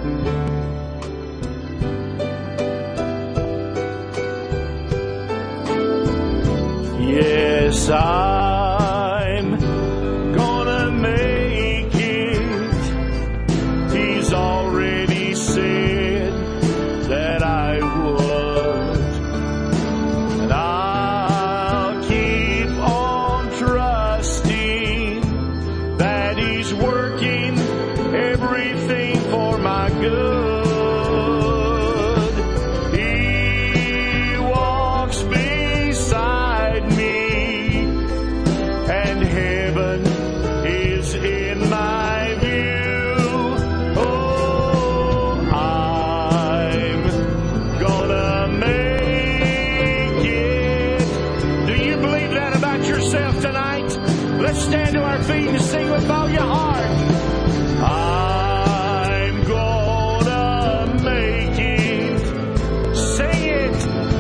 Yes, I'm gonna make it. He's already said that I would. And I'll keep on trusting that He's working everything for my good. He walks beside me, and heaven is in my view. Oh, I'm gonna make it. Do you believe that about yourself tonight? Let's stand to our feet and sing with all your heart. I'm gonna make it. Sing it.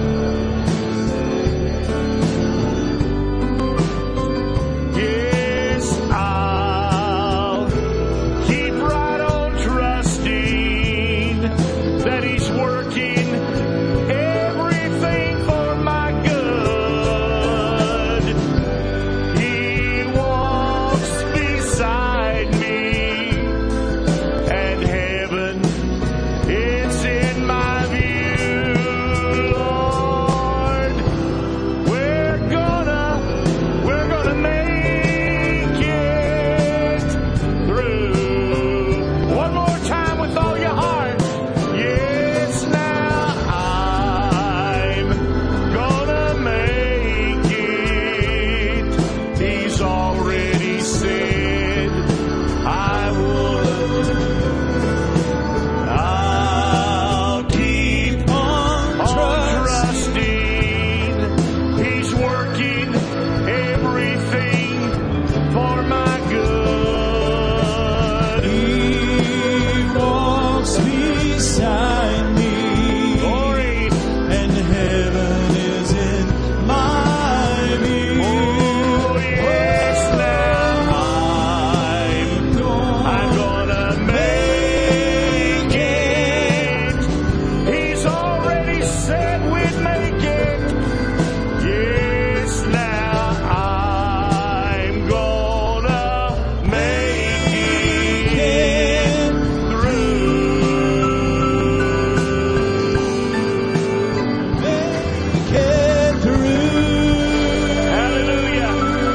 Yes, I'll keep right on trusting that He's working everything for my good. He walks beside me, and heaven is in my view. Lord, we're gonna make it through. One more time with all your heart. Yes, now I'm gonna make it. He's already said I would. I'll keep on trusting. He's working everything for my good. He walks beside me. Glory. And heaven is in my view. Oh, yes, now I'm gonna make it. He's already said we'd make it. Yes, now I'm gonna make it through. Make it through. Hallelujah.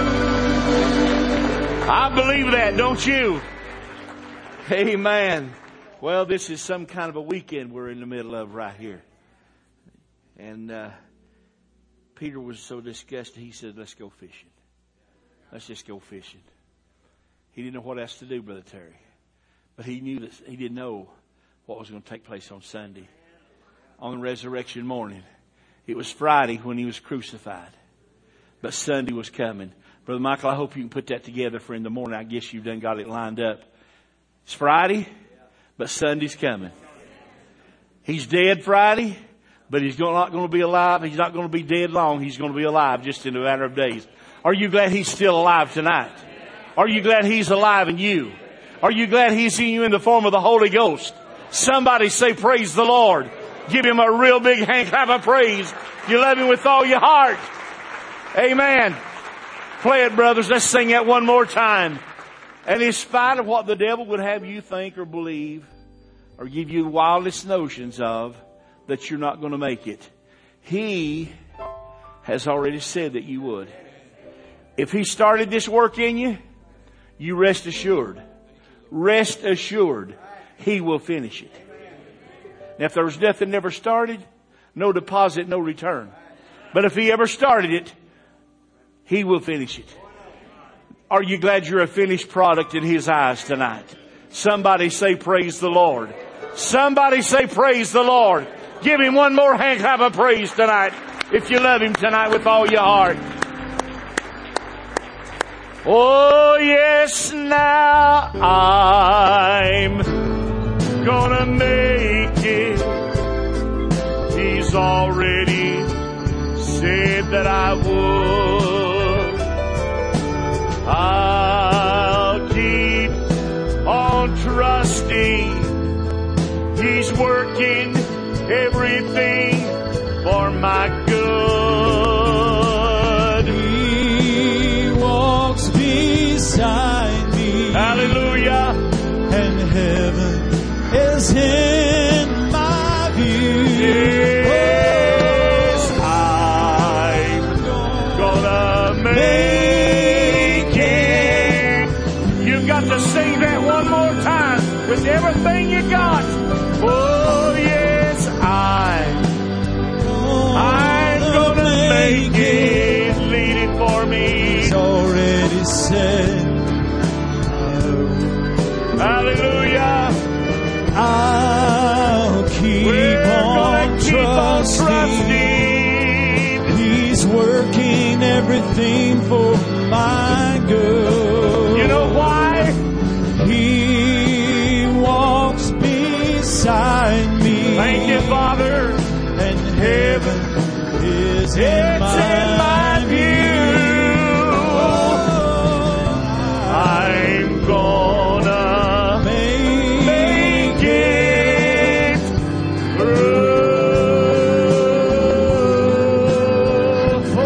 I believe that, don't you? Amen. Well, this is some kind of a weekend we're in the middle of right here. And Peter was so disgusted, he said, let's go fishing. Let's just go fishing. He didn't know what else to do, Brother Terry. But he knew that he didn't know what was going to take place on Sunday. On resurrection morning. It was Friday when He was crucified. But Sunday was coming. Brother Michael, I hope you can put that together for in the morning. I guess you've done got it lined up. It's Friday, but Sunday's coming. He's dead Friday, but He's not going to be alive. He's not going to be dead long. He's going to be alive just in a matter of days. Are you glad He's still alive tonight? Are you glad He's alive in you? Are you glad He's in you in the form of the Holy Ghost? Somebody say, praise the Lord. Give Him a real big hand clap of praise. You love Him with all your heart. Amen. Play it, brothers. Let's sing that one more time. And in spite of what the devil would have you think or believe or give you the wildest notions of, that you're not going to make it, He has already said that you would. If He started this work in you, you rest assured. Rest assured He will finish it. Now, if there was nothing never started, no deposit, no return. But if He ever started it, He will finish it. Are you glad you're a finished product in His eyes tonight? Somebody say praise the Lord. Somebody say praise the Lord. Give Him one more hand clap of praise tonight if you love Him tonight with all your heart. Oh yes, now I'm gonna make it. He's already said that I would. I'll keep on trusting working everything for my good. He walks beside me. Hallelujah. And heaven is in my view. Yes, I'm gonna make it. You've got to sing that one more time with everything you got. Oh yes, I'm gonna make it. Lead it for me. It's already said. Hallelujah. I'll keep on trusting. He's working everything for my good. You know why? He walks beside me. Thank you, Father. And heaven is in my view. I'm gonna make it through.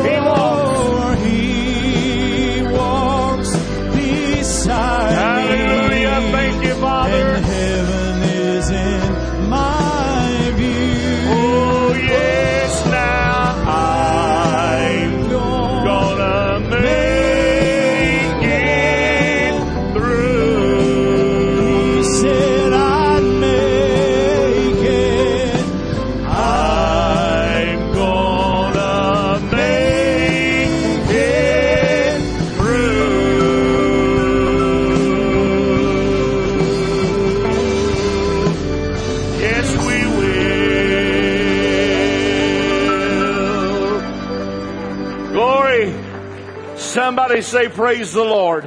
He walks beside me. Hallelujah. Thank you, Father. And heaven is in my view. Oh, yes, now I'm gonna make it through. He said I'd make it. I'm gonna make it through. Yes, we will. Glory. Somebody say praise the Lord.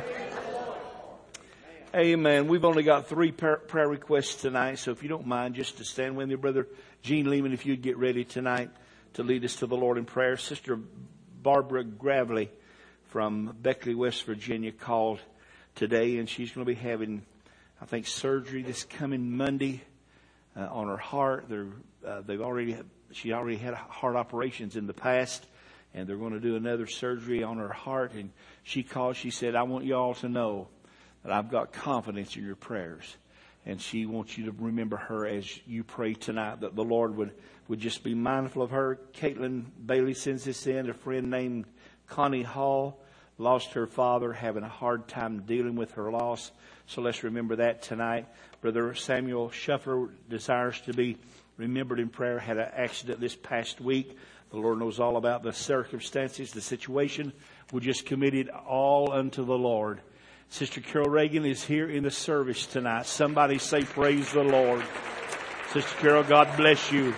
Amen. We've only got 3 prayer requests tonight, so if you don't mind just to stand with me, Brother Gene Lehman, if you'd get ready tonight to lead us to the Lord in prayer. Sister Barbara Gravely from Beckley, West Virginia called today, and she's going to be having, I think, surgery this coming Monday on her heart. She already had heart operations in the past, and they're going to do another surgery on her heart. And she called. She said, "I want you all to know that I've got confidence in your prayers." And she wants you to remember her as you pray tonight, that the Lord would just be mindful of her. Caitlin Bailey sends this in. A friend named Connie Hall lost her father, having a hard time dealing with her loss. So let's remember that tonight. Brother Samuel Shuffler desires to be remembered in prayer. Had an accident this past week. The Lord knows all about the circumstances, the situation. We just committed all unto the Lord. Sister Carol Reagan is here in the service tonight. Somebody say praise the Lord. Sister Carol, God bless you.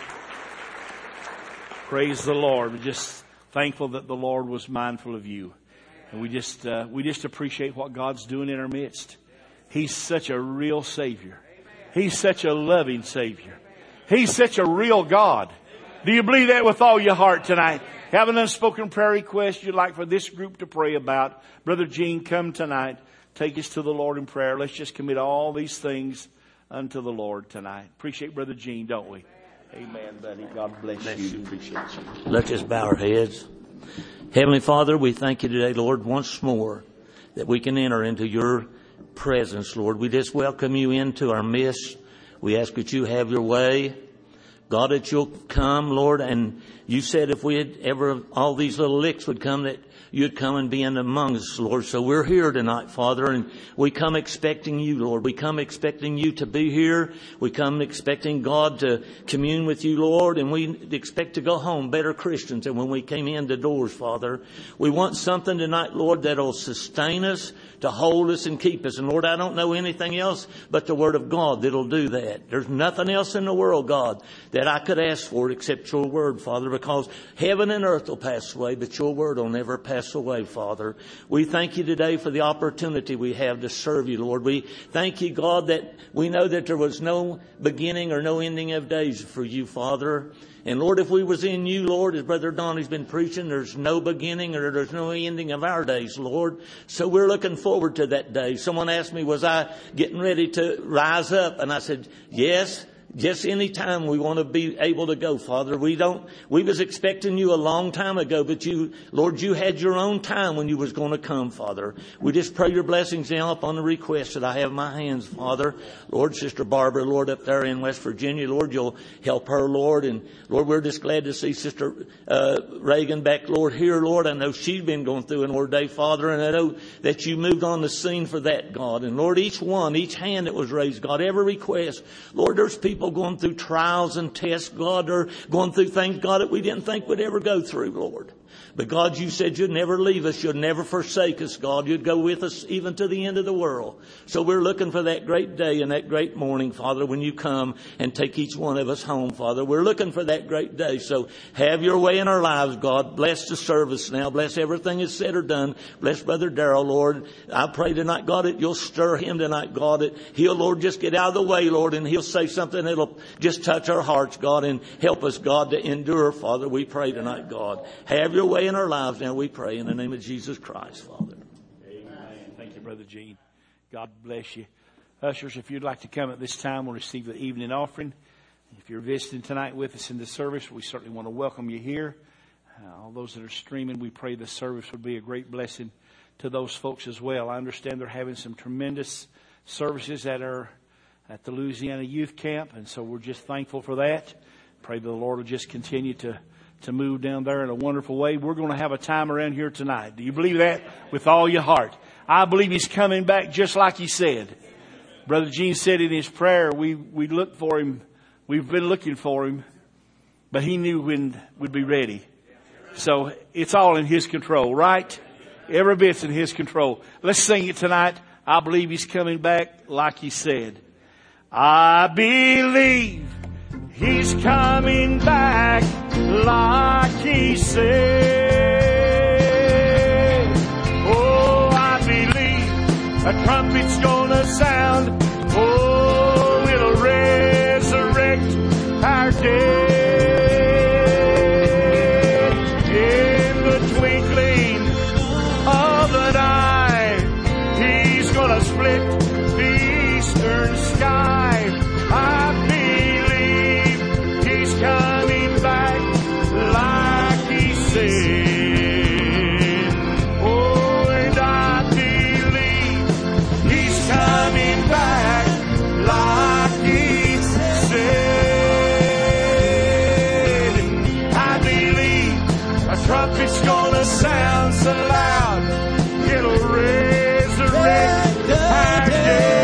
Praise the Lord. We're just thankful that the Lord was mindful of you. And we just appreciate what God's doing in our midst. He's such a real Savior. He's such a loving Savior. He's such a real God. Do you believe that with all your heart tonight? Have an unspoken prayer request you'd like for this group to pray about? Brother Gene, come tonight. Take us to the Lord in prayer. Let's just commit all these things unto the Lord tonight. Appreciate Brother Gene, don't we? Amen, buddy. God bless you. Appreciate you. Let's just bow our heads. Heavenly Father, we thank you today, Lord, once more that we can enter into your presence, Lord. We just welcome you into our midst. We ask that you have your way. God, that you'll come, Lord, and you said if we had ever, all these little licks would come, that you'd come and be in among us, Lord. So we're here tonight, Father, and we come expecting you, Lord. We come expecting you to be here. We come expecting God to commune with you, Lord, and we expect to go home better Christians than when we came in the doors, Father. We want something tonight, Lord, that'll sustain us, to hold us and keep us. And Lord, I don't know anything else but the Word of God that'll do that. There's nothing else in the world, God, that I could ask for except your Word, Father, because heaven and earth will pass away, but your Word will never pass away, Father. We thank you today for the opportunity we have to serve you, Lord. We thank you, God, that we know that there was no beginning or no ending of days for you, Father. And Lord, if we was in you, Lord, as Brother Donnie's been preaching, there's no beginning or there's no ending of our days, Lord. So we're looking forward to that day. Someone asked me, was I getting ready to rise up? And I said, yes, just any time we want to be able to go, Father. We was expecting you a long time ago, but Lord, you had your own time when you was going to come, Father. We just pray your blessings now upon the request that I have in my hands, Father. Lord, Sister Barbara, Lord, up there in West Virginia, Lord, you'll help her, Lord. And Lord, we're just glad to see Sister Reagan back, Lord, here, Lord. I know she's been going through an ordeal, Father, and I know that you moved on the scene for that, God. And Lord, each hand that was raised, God, every request, Lord, there's people going through trials and tests, God, or going through things, God, that we didn't think we'd ever go through, Lord. But God, you said you'd never leave us. You'd never forsake us, God. You'd go with us even to the end of the world. So we're looking for that great day and that great morning, Father, when you come and take each one of us home, Father. We're looking for that great day. So have your way in our lives, God. Bless the service now. Bless everything that's said or done. Bless Brother Darrell, Lord. I pray tonight, God, that you'll stir him tonight, God, that he'll, Lord, just get out of the way, Lord, and he'll say something that'll just touch our hearts, God, and help us, God, to endure, Father. We pray tonight, God. Have your way in our lives now, we pray in the name of Jesus Christ, Father. Amen. Thank you, Brother Gene. God bless you. Ushers, if you'd like to come at this time, we'll receive the evening offering. If you're visiting tonight with us in the service, we certainly want to welcome you here. All those that are streaming, we pray the service would be a great blessing to those folks as well. I understand they're having some tremendous services that are at the Louisiana Youth Camp, and so we're just thankful for that. Pray the Lord will just continue to move down there in a wonderful way. We're going to have a time around here tonight. Do you believe that with all your heart? I believe he's coming back just like he said. Brother Gene said in his prayer, we looked for him. We've been looking for him, but he knew when we'd be ready. So it's all in his control, right? Every bit's in his control. Let's sing it tonight. I believe he's coming back like he said. I believe he's coming back like he said. Oh, I believe a trumpet's gonna sound. Oh, it'll resurrect our dead. In the twinkling of an eye, he's gonna split the eastern sky. I believe he's coming back like he said. Oh, and I believe he's coming back like he said. I believe a trumpet's gonna sound so loud, it'll resurrect our dead.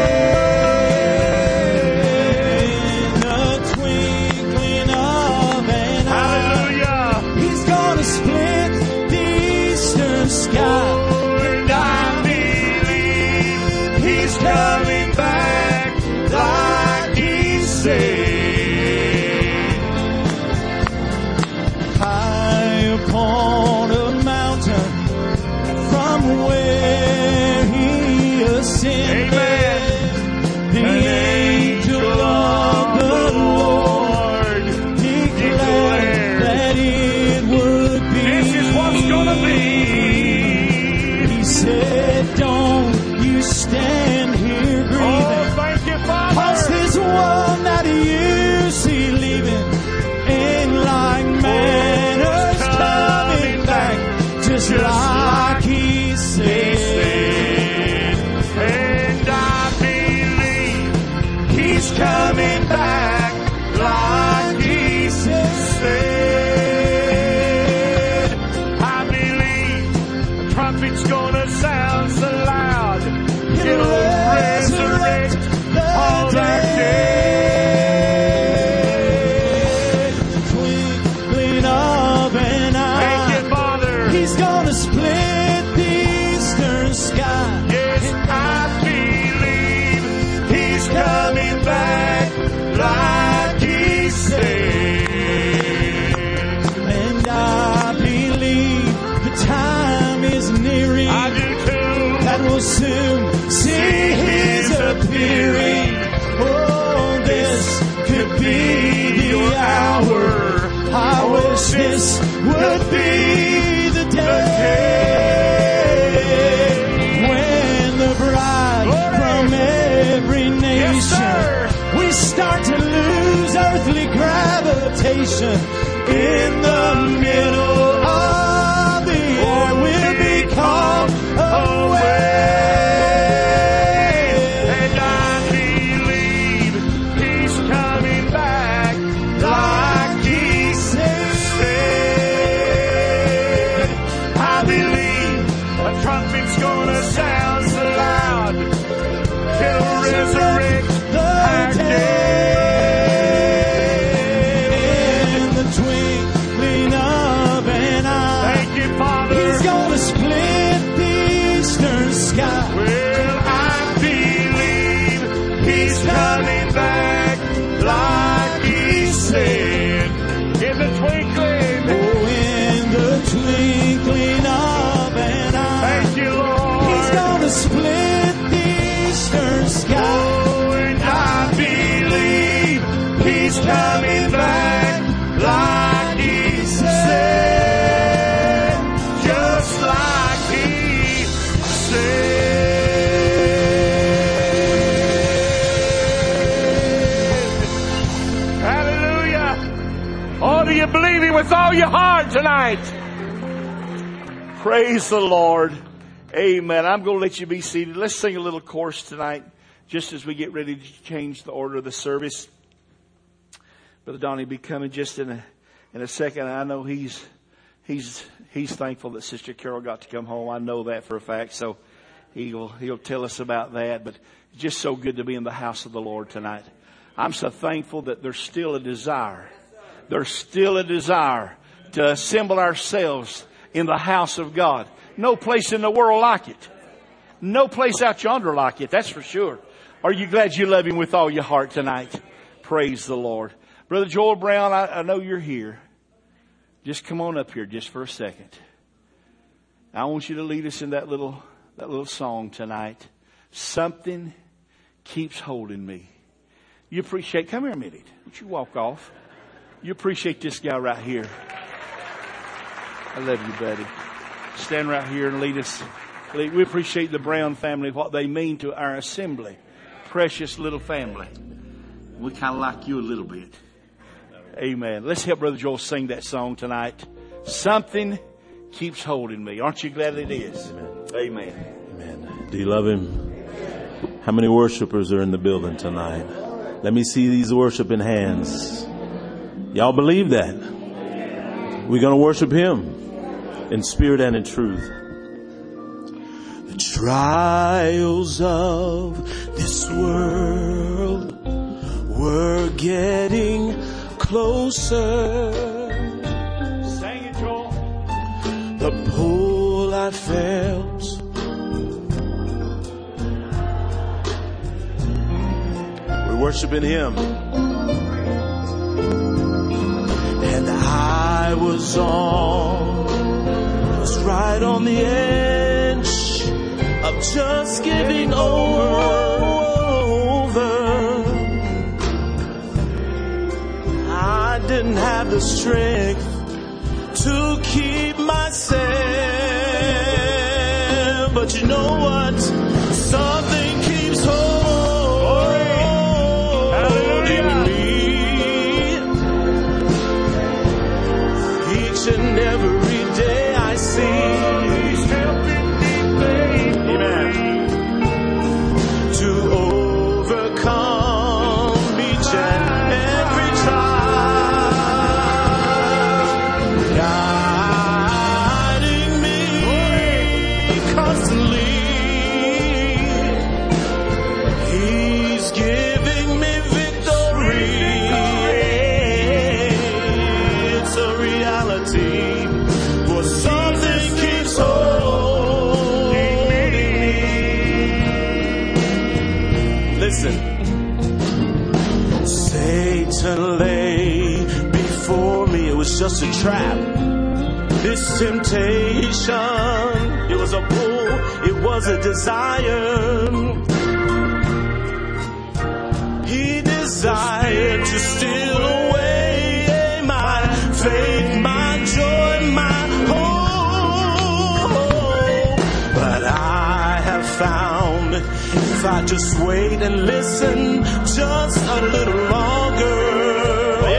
And I believe he's coming back like he said. High upon a mountain, holy gravitation in the middle of the air will be called away. And I believe He's coming back like He said. I believe a trumpet's gonna sound so loud, it'll resurrect our dead. In the twinkling of an eye, Thank you, Father. He's gonna split the eastern sky. Well, I believe He's coming back like He said. In the twinkling. Oh, in the twinkling of an eye, Thank you, Lord. He's gonna split the eastern sky. Oh, and I believe He's coming back like He said. Just like He said. Hallelujah. Oh, do you believe Him with all your heart tonight? Praise the Lord. Amen. I'm going to let you be seated. Let's sing a little chorus tonight, just as we get ready to change the order of the service. Brother Donnie will be coming just in a second. I know he's thankful that Sister Carol got to come home. I know that for a fact. So he'll tell us about that. But it's just so good to be in the house of the Lord tonight. I'm so thankful that there's still a desire. There's still a desire to assemble ourselves in the house of God. No place in the world like it. No place out yonder like it. That's for sure. Are you glad you love Him with all your heart tonight? Praise the Lord. Brother Joel Brown, I know you're here. Just come on up here just for a second. I want you to lead us in that little song tonight. Something keeps holding me. You appreciate, come here a minute. Don't you walk off. You appreciate this guy right here. I love you, buddy. Stand right here and lead us. We appreciate the Brown family, what they mean to our assembly. Precious little family. We kind of like you a little bit. Amen. Let's help Brother Joel sing that song tonight. Something keeps holding me. Aren't you glad it is? Amen. Amen. Do you love Him? How many worshipers are in the building tonight? Let me see these worshiping hands. Y'all believe that? We're going to worship Him in spirit and in truth. The trials of this world were getting closer. Sing it, Joel. The pull I felt we're worshiping Him. And I was right on the edge of just giving over. I didn't have the strength to keep myself, but you know what? Something keeps holding me. Each and every day I see. Satan lay before me. It was just a trap. This temptation, it was a pull, it was a desire. He desired to steal away my faith, my joy, my hope. But I have found, if I just wait and listen just a little longer,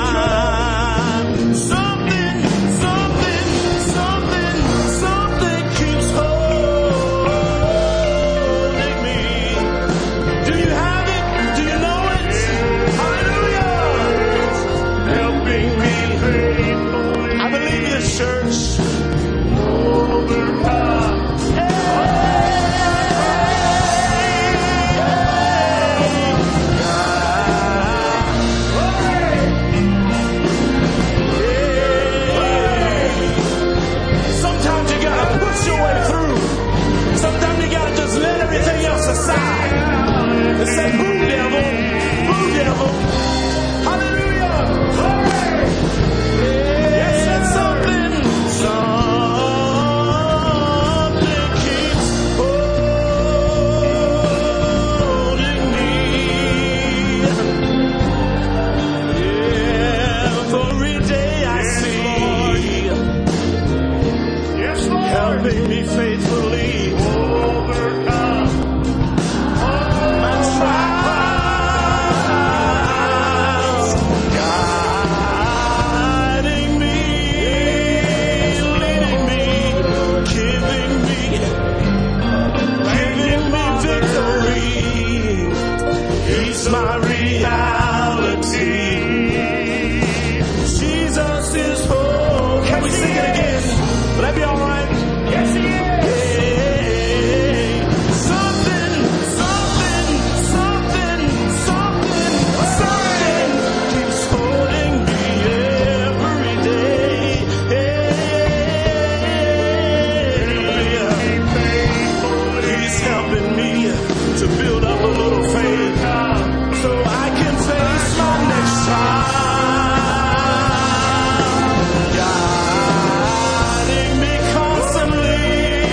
Something keeps holding me. Do you have it? Do you know it? Hallelujah. Helping me. I believe this, church. Overcome. Sometimes you gotta push your way through. Sometimes you gotta just let everything else aside and say, boo, devil. Boo, devil. Hallelujah. Yes, that's something. Something keeps holding me. Yeah, for every day I see. Yes, Lord. Helping me faithfully overcome my trials, guiding me, leading me, giving me victory. He's my reality. Jesus is hope. Can we sing it again? Will that be all right? Yes, he is. Something keeps holding me every day. He's helping me to build up a little faith so I can face my next trial. Guiding me constantly.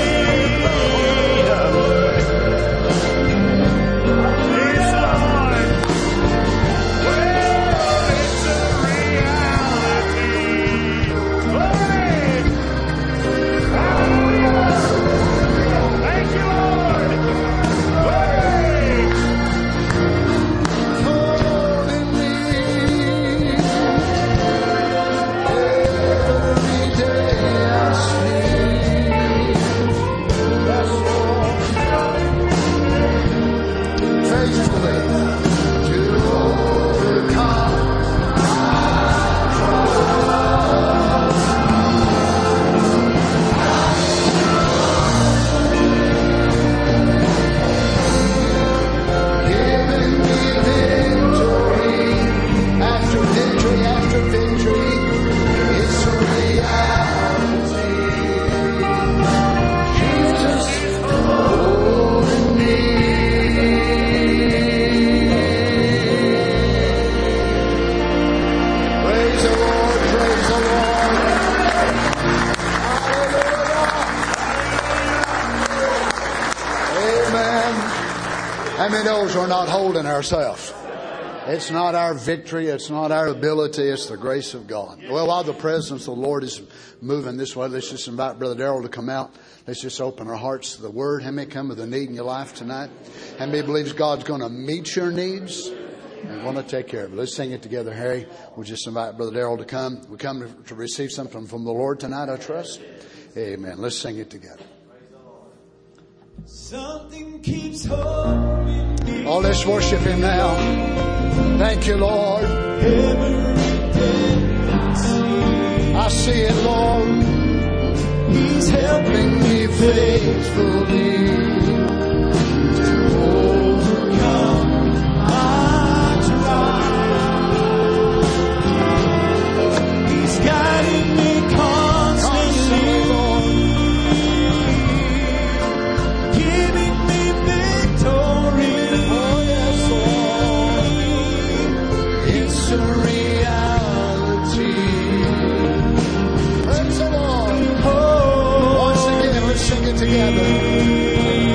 Praise the Lord. Well, it's a reality. Glory. Hallelujah. Thank you, Lord. Glory. Holding me every day I see. That's faithfully to overcome. Giving me victory after victory after victory. It's a reality. Jesus is holding me. Praise the Lord, praise the Lord. Hallelujah. Amen. How many knows we're not holding ourselves? It's not our victory. It's not our ability. It's the grace of God. Well, while the presence of the Lord is moving this way, let's just invite Brother Darrell to come out. Let's just open our hearts to the Word. How many come with a need in your life tonight? How many believes God's going to meet your needs and want to take care of it? Let's sing it together, Harry. We'll just invite Brother Darrell to come. We come to receive something from the Lord tonight, I trust. Amen. Let's sing it together. Something keeps holding me. Oh, let's worship Him now. Thank you, Lord. Every day I see it, Lord. He's helping me Faithfully to overcome my trials. He's guiding me constantly, giving me victory. It's a reality. Praise the Lord. Once again, let's sing it together.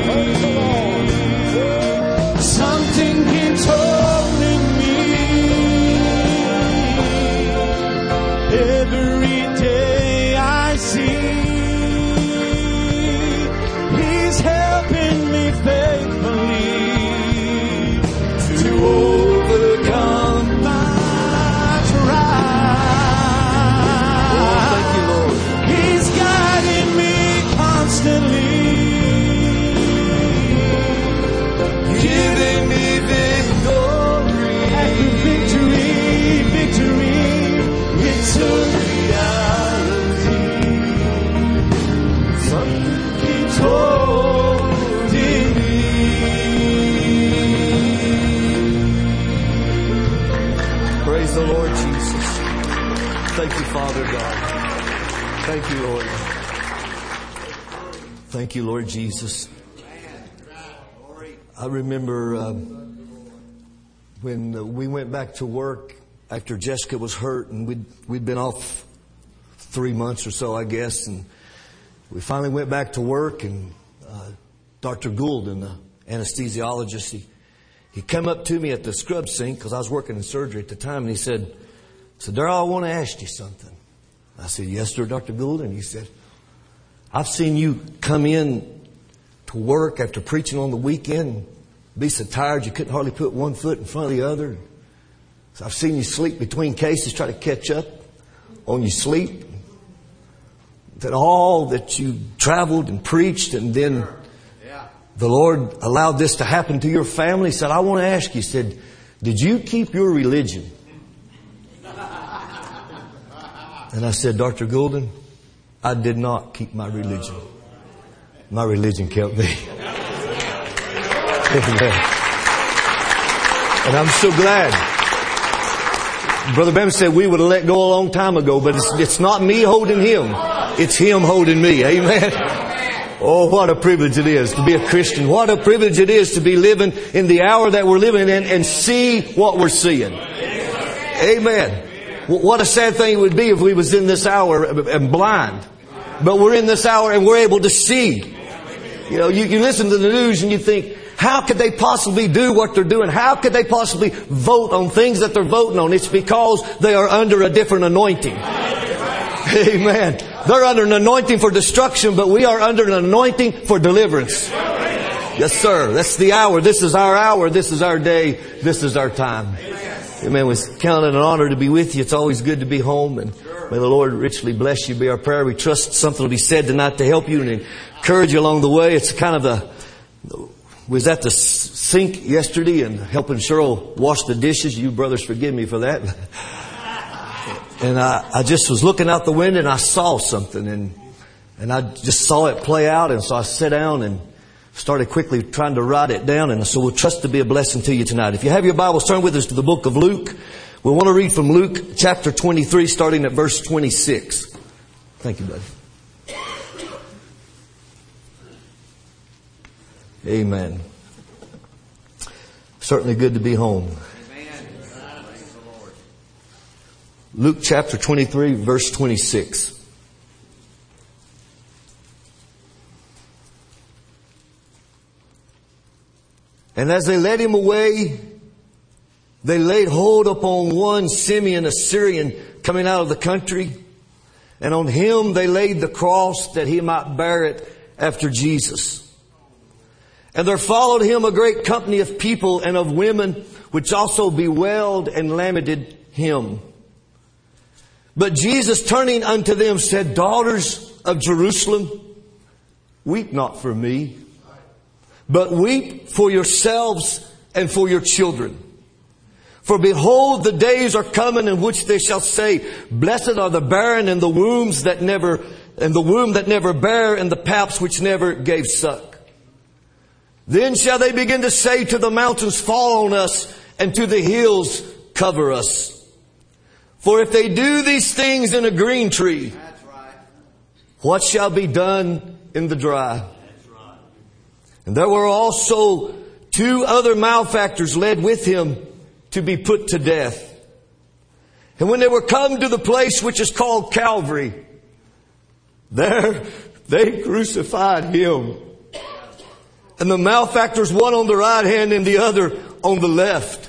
Jesus. Thank you, Father God. Thank you, Lord. Thank you, Lord Jesus. I remember when we went back to work after Jessica was hurt, and we'd been off 3 months or so, I guess, and we finally went back to work, and Dr. Goulden, the anesthesiologist, he came up to me at the scrub sink because I was working in surgery at the time, and he said, Darrell, I want to ask you something. I said, yes, sir, Dr. Goulden. He said, I've seen you come in to work after preaching on the weekend, be so tired you couldn't hardly put one foot in front of the other. So I've seen you sleep between cases, try to catch up on your sleep. That all that you traveled and preached, and then the Lord allowed this to happen to your family. He said, I want to ask you, he said, did you keep your religion? And I said, Dr. Goulden, I did not keep my religion. My religion kept me. Amen. And I'm so glad. Brother Bam said we would have let go a long time ago, but it's not me holding him. It's him holding me. Amen. Oh, what a privilege it is to be a Christian. What a privilege it is to be living in the hour that we're living in and see what we're seeing. Amen. What a sad thing it would be if we was in this hour and blind. But we're in this hour and we're able to see. You know, you listen to the news and you think, how could they possibly do what they're doing? How could they possibly vote on things that they're voting on? It's because they are under a different anointing. Amen. They're under an anointing for destruction, but we are under an anointing for deliverance. Yes, sir. That's the hour. This is our hour. This is our day. This is our time. Amen. We count it an honor to be with you. It's always good to be home, and may the Lord richly bless you. Be our prayer. We trust something will be said tonight to help you and encourage you along the way. It's kind of was at the sink yesterday and helping Cheryl wash the dishes. You brothers forgive me for that. And I just was looking out the window and I saw something, and I just saw it play out, and so I sat down and started quickly trying to write it down. And so we'll trust to be a blessing to you tonight. If you have your Bibles, turn with us to the book of Luke. We want to read from Luke chapter 23, starting at verse 26. Thank you, buddy. Amen. Certainly good to be home. Luke chapter 23, verse 26. And as they led him away, they laid hold upon one Simeon, a Syrian, coming out of the country. And on him they laid the cross that he might bear it after Jesus. And there followed him a great company of people and of women, which also bewailed and lamented him. But Jesus, turning unto them, said, Daughters of Jerusalem, weep not for me, but weep for yourselves and for your children. For behold, the days are coming in which they shall say, Blessed are the barren and the womb that never bare, and the paps which never gave suck. Then shall they begin to say to the mountains, Fall on us, and to the hills, cover us. For if they do these things in a green tree, what shall be done in the dry? And there were also 2 other malefactors led with him to be put to death. And when they were come to the place which is called Calvary, there they crucified him. And the malefactors, one on the right hand and the other on the left.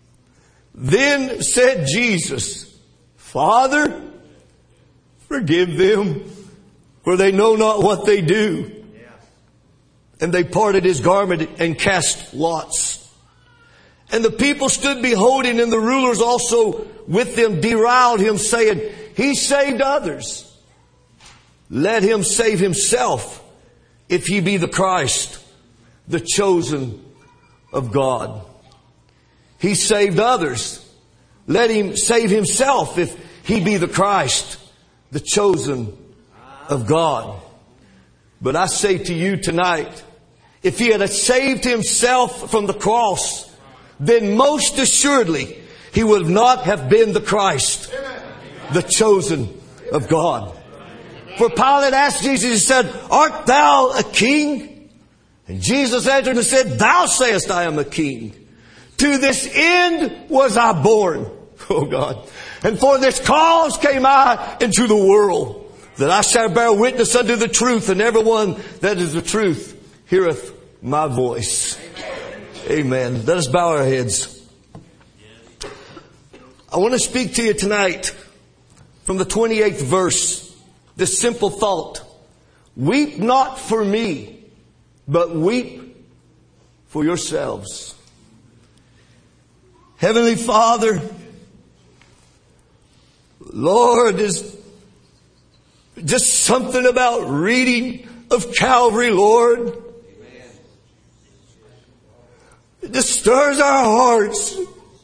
Then said Jesus, Father, forgive them, for they know not what they do. And they parted his garment and cast lots. And the people stood beholding, and the rulers also with them deriled him, saying, He saved others. Let him save himself, if he be the Christ, the chosen of God. He saved others. Let him save himself, if he be the Christ, the chosen of God. But I say to you tonight, if he had saved himself from the cross, then most assuredly he would not have been the Christ, the chosen of God. For Pilate asked Jesus, he said, art thou a king? And Jesus answered and said, thou sayest I am a king. To this end was I born, oh God. And for this cause came I into the world, that I shall bear witness unto the truth, and everyone that is the truth heareth my voice. Amen. Let us bow our heads. I want to speak to you tonight from the 28th verse. This simple thought. Weep not for me, but weep for yourselves. Heavenly Father, Lord, is just something about reading of Calvary, Lord. It just stirs our hearts.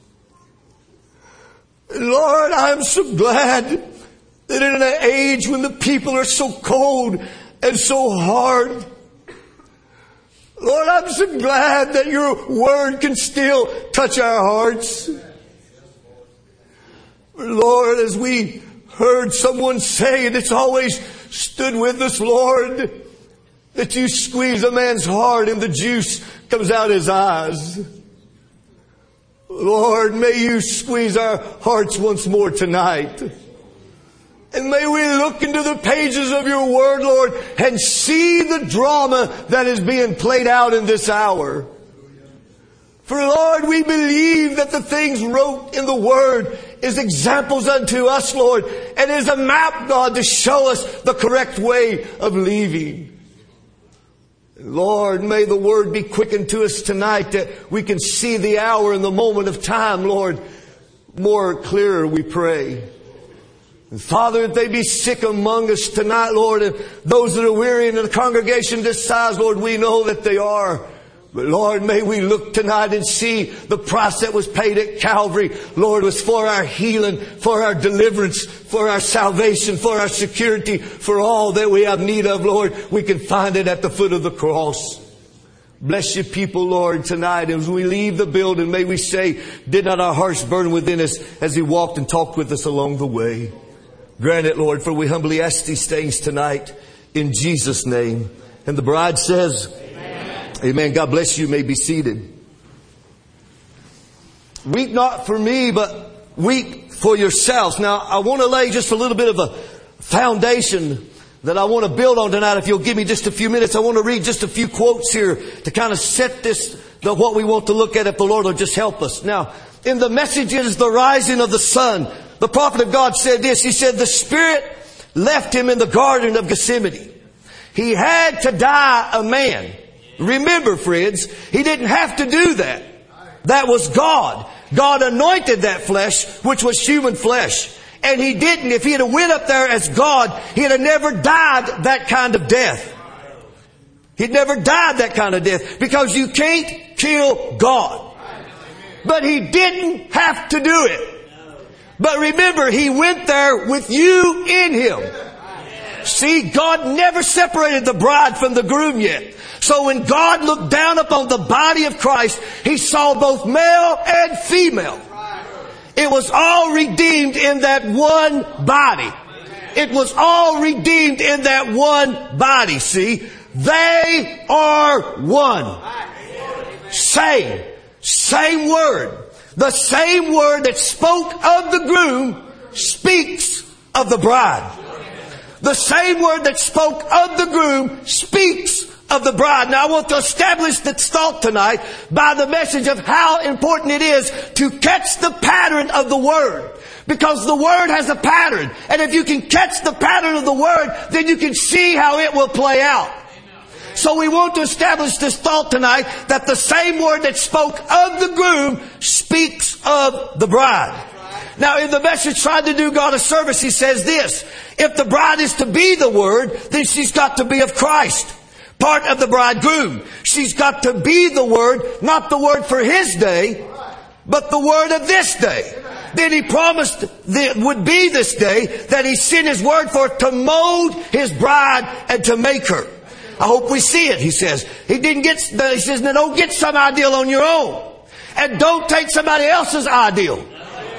Lord, I'm so glad that in an age when the people are so cold and so hard, Lord, I'm so glad that your word can still touch our hearts. Lord, as we heard someone say, and it's always stood with us, Lord, that you squeeze a man's heart and the juice comes out his eyes. Lord, may you squeeze our hearts once more tonight. And may we look into the pages of your word, Lord, and see the drama that is being played out in this hour. For Lord, we believe that the things wrote in the word is examples unto us, Lord, and is a map, God, to show us the correct way of living. Lord, may the word be quickened to us tonight that we can see the hour and the moment of time, Lord, more clearer, we pray. And Father, if they be sick among us tonight, Lord, and those that are weary in the congregation this size, Lord, we know that they are. But Lord, may we look tonight and see the price that was paid at Calvary, Lord, was for our healing, for our deliverance, for our salvation, for our security, for all that we have need of, Lord. We can find it at the foot of the cross. Bless your people, Lord, tonight. As we leave the building, may we say, did not our hearts burn within us as He walked and talked with us along the way? Grant it, Lord, for we humbly ask these things tonight in Jesus' name. And the bride says, Amen. Amen. God bless you. You may be seated. Weep not for me, but weep for yourselves. Now, I want to lay just a little bit of a foundation that I want to build on tonight. If you'll give me just a few minutes, I want to read just a few quotes here to kind of set this, what we want to look at, if the Lord will just help us. Now, in the Messages, the rising of the sun, the prophet of God said this. He said, the Spirit left him in the Garden of Gethsemane. He had to die a man. Remember, friends, he didn't have to do that. That was God. God anointed that flesh, which was human flesh. And He didn't. If He had went up there as God, He'd have never died that kind of death. He'd never died that kind of death. Because you can't kill God. But He didn't have to do it. But remember, He went there with you in Him. See, God never separated the bride from the groom yet. So when God looked down upon the body of Christ, He saw both male and female. It was all redeemed in that one body. It was all redeemed in that one body. See, they are one. Same word. The same word that spoke of the groom speaks of the bride. The same word that spoke of the groom speaks of the bride. Now I want to establish this thought tonight by the message of how important it is to catch the pattern of the Word. Because the Word has a pattern. And if you can catch the pattern of the Word, then you can see how it will play out. So we want to establish this thought tonight that the same Word that spoke of the groom speaks of the bride. Now in the Message Trying to Do God a Service, he says this. If the bride is to be the Word, then she's got to be of Christ. Part of the bridegroom. She's got to be the Word, not the Word for His day, but the Word of this day. Then He promised that it would be this day that He sent His Word for to mold His bride and to make her. I hope we see it, he says. He says, now don't get some ideal on your own. And don't take somebody else's ideal.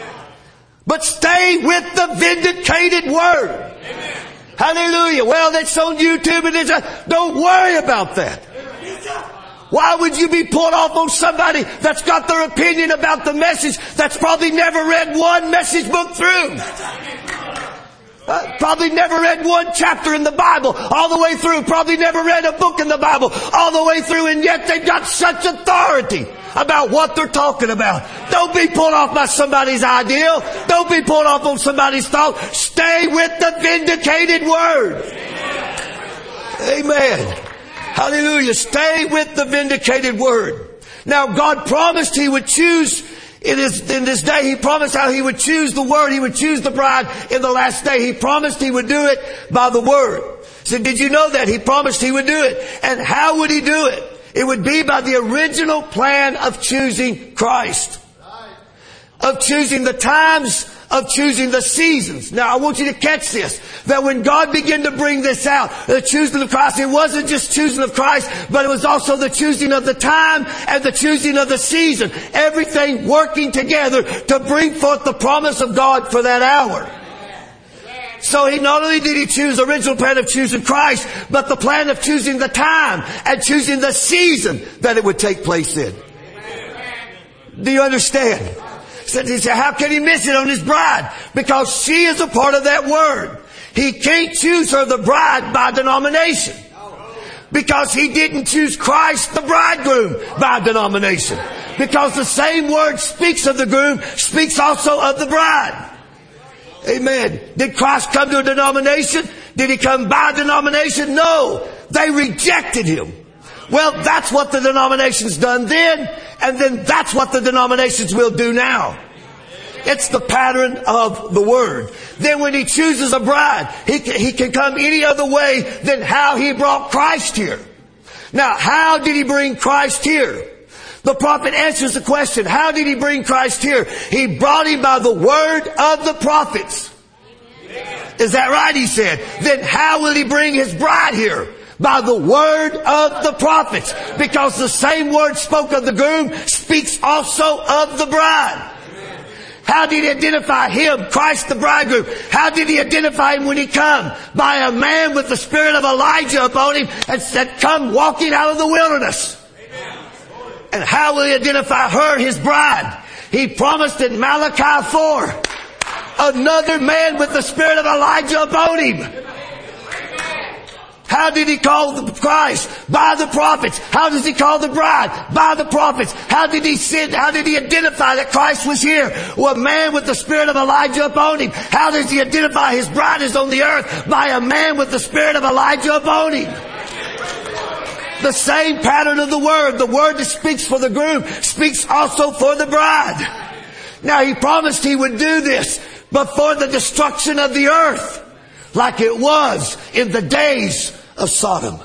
But stay with the vindicated Word. Amen. Hallelujah. Well, that's on YouTube and don't worry about that. Why would you be pulled off on somebody that's got their opinion about the message that's probably never read one message book through? Probably never read one chapter in the Bible all the way through. Probably never read a book in the Bible all the way through, and yet they've got such authority about what they're talking about. Don't be pulled off by somebody's ideal. Don't be pulled off on somebody's thought. Stay with the vindicated Word. Amen. Hallelujah. Stay with the vindicated Word. Now, God promised He would choose in this day. He promised how He would choose the Word. He would choose the bride in the last day. He promised He would do it by the Word. So did you know that? He promised He would do it. And how would He do it? It would be by the original plan of choosing Christ. Of choosing the times, of choosing the seasons. Now I want you to catch this. That when God began to bring this out, the choosing of Christ, it wasn't just choosing of Christ, but it was also the choosing of the time and the choosing of the season. Everything working together to bring forth the promise of God for that hour. So He not only did He choose the original plan of choosing Christ, but the plan of choosing the time and choosing the season that it would take place in. Do you understand? He said, how can He miss it on His bride? Because she is a part of that Word. He can't choose her, the bride, by denomination. Because He didn't choose Christ, the bridegroom, by denomination. Because the same Word speaks of the groom, speaks also of the bride. Amen. Did Christ come to a denomination? Did He come by denomination? No. They rejected Him. Well, that's what the denomination's done then, and then that's what the denominations will do now. It's the pattern of the Word. Then when He chooses a bride, He can come any other way than how He brought Christ here. Now, how did He bring Christ here? The prophet answers the question, how did He bring Christ here? He brought Him by the word of the prophets. Is that right? He said. Then how will He bring His bride here? By the word of the prophets. Because the same word spoke of the groom speaks also of the bride. How did He identify Him, Christ the bridegroom? How did He identify Him when He come? By a man with the spirit of Elijah upon him and said, come walking out of the wilderness. And how will He identify her, His bride? He promised in Malachi 4, another man with the spirit of Elijah upon him. How did He call the Christ? By the prophets. How does He call the bride? By the prophets. How did He identify that Christ was here? Well, a man with the spirit of Elijah upon him. How does He identify His bride is on the earth? By a man with the spirit of Elijah upon him. The same pattern of the Word. The Word that speaks for the groom speaks also for the bride. Now He promised He would do this before the destruction of the earth, like it was in the days of Sodom.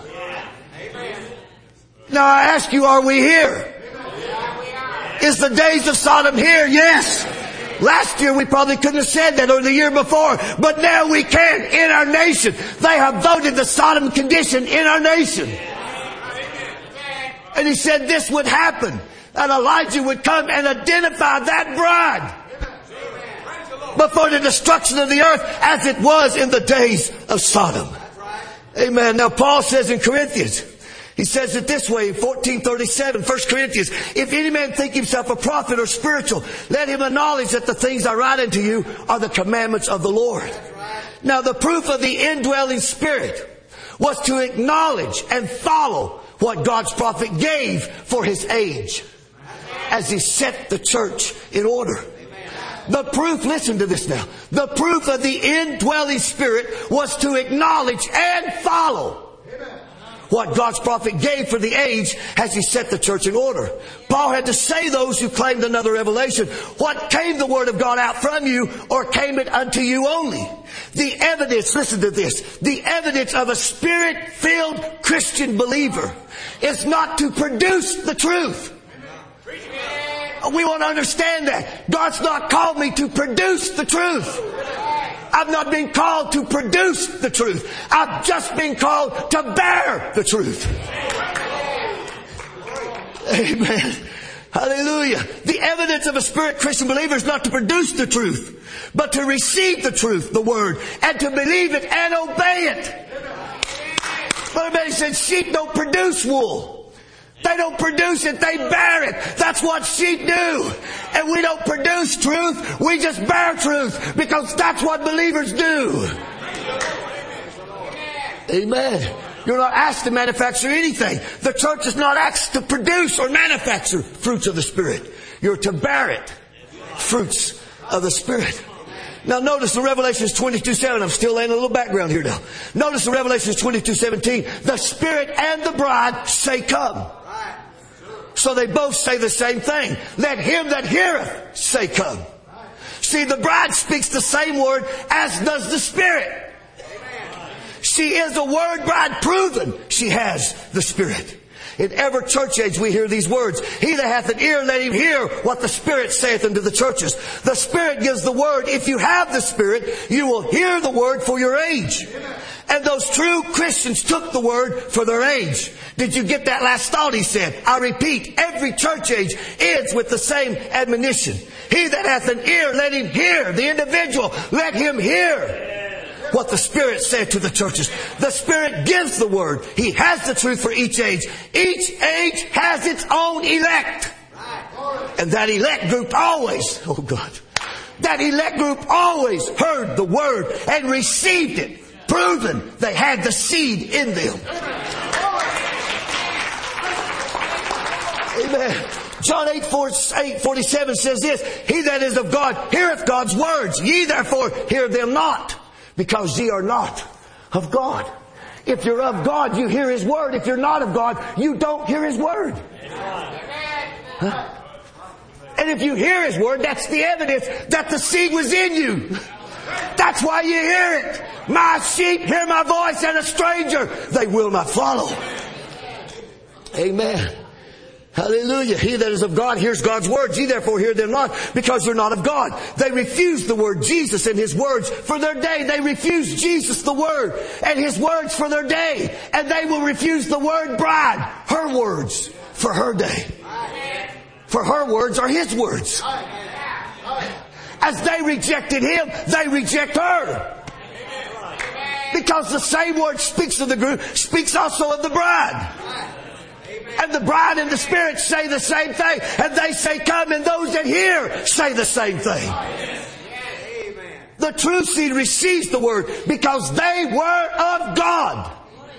Now I ask you, are we here? Is the days of Sodom here? Yes. Last year we probably couldn't have said that, or the year before, but now we can in our nation. They have voted the Sodom condition in our nation. And He said this would happen, that Elijah would come and identify that bride before the destruction of the earth as it was in the days of Sodom. Amen. Now Paul says in Corinthians, he says it this way in 14:37, 1 Corinthians, if any man think himself a prophet or spiritual, let him acknowledge that the things I write unto you are the commandments of the Lord. Now the proof of the indwelling Spirit was to acknowledge and follow what God's prophet gave for His age as He set the church in order. The proof, listen to this now. The proof of the indwelling Spirit was to acknowledge and follow what God's prophet gave for the age as He set the church in order. Paul had to say those who claimed another revelation, what came the Word of God out from you, or came it unto you only? The evidence, listen to this, the evidence of a Spirit-filled Christian believer is not to produce the truth. We want to understand that. God's not called me to produce the truth. I've not been called to produce the truth. I've just been called to bear the truth. Amen. Hallelujah. The evidence of a Spirit Christian believer is not to produce the truth, but to receive the truth, the Word, and to believe it and obey it. Brother Benny said, sheep don't produce wool. They don't produce it, they bear it. That's what sheep do. And we don't produce truth, we just bear truth, because that's what believers do. Amen. You're not asked to manufacture anything. The church is not asked to produce or manufacture fruits of the Spirit. You're to bear it. Fruits of the Spirit. Now notice the Revelations 22:7. I'm still laying a little background here now. Notice the Revelations 22:17. The Spirit and the bride say, come. So they both say the same thing. Let him that heareth say, come. See, the bride speaks the same word as does the Spirit. She is a word bride, proven she has the Spirit. In every church age we hear these words. He that hath an ear, let him hear what the Spirit saith unto the churches. The Spirit gives the word. If you have the Spirit, you will hear the word for your age. And those true Christians took the word for their age. Did you get that last thought he said? I repeat, every church age ends with the same admonition. He that hath an ear, let him hear. The individual, let him hear what the Spirit said to the churches. The Spirit gives the word. He has the truth for each age. Each age has its own elect. And that elect group always, oh God, that elect group always heard the word and received it. Proven they had the seed in them. Amen. John 8:47 says this, he that is of God heareth God's words. Ye therefore hear them not, because ye are not of God. If you're of God, you hear His word. If you're not of God, you don't hear His word. Huh? And if you hear His word, that's the evidence that the seed was in you. That's why you hear it. My sheep hear my voice, and a stranger they will not follow. Amen. Hallelujah. He that is of God hears God's words. Ye therefore hear them not, because you're not of God. They refuse the word Jesus and His words for their day. They refuse Jesus, the word, and His words for their day. And they will refuse the word bride, her words, for her day. For her words are His words. As they rejected Him, they reject her. Because the same word speaks of the group, speaks also of the bride. And the bride and the Spirit say the same thing. And they say, come. And those that hear say the same thing. The true seed receives the word because they were of God.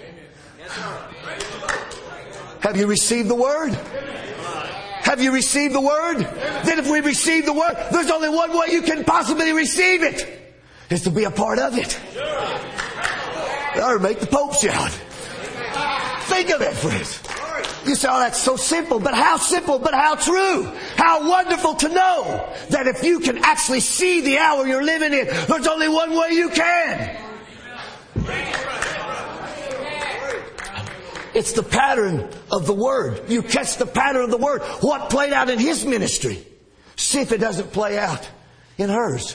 Have you received the word? Have you received the word? Then if we receive the word, there's only one way you can possibly receive it. Is to be a part of it. Or make the Pope shout. Think of it, friends. You say, oh, that's so simple. But how simple, but how true. How wonderful to know that if you can actually see the hour you're living in, there's only one way you can. It's the pattern of the Word. You catch the pattern of the Word. What played out in His ministry. See if it doesn't play out in hers.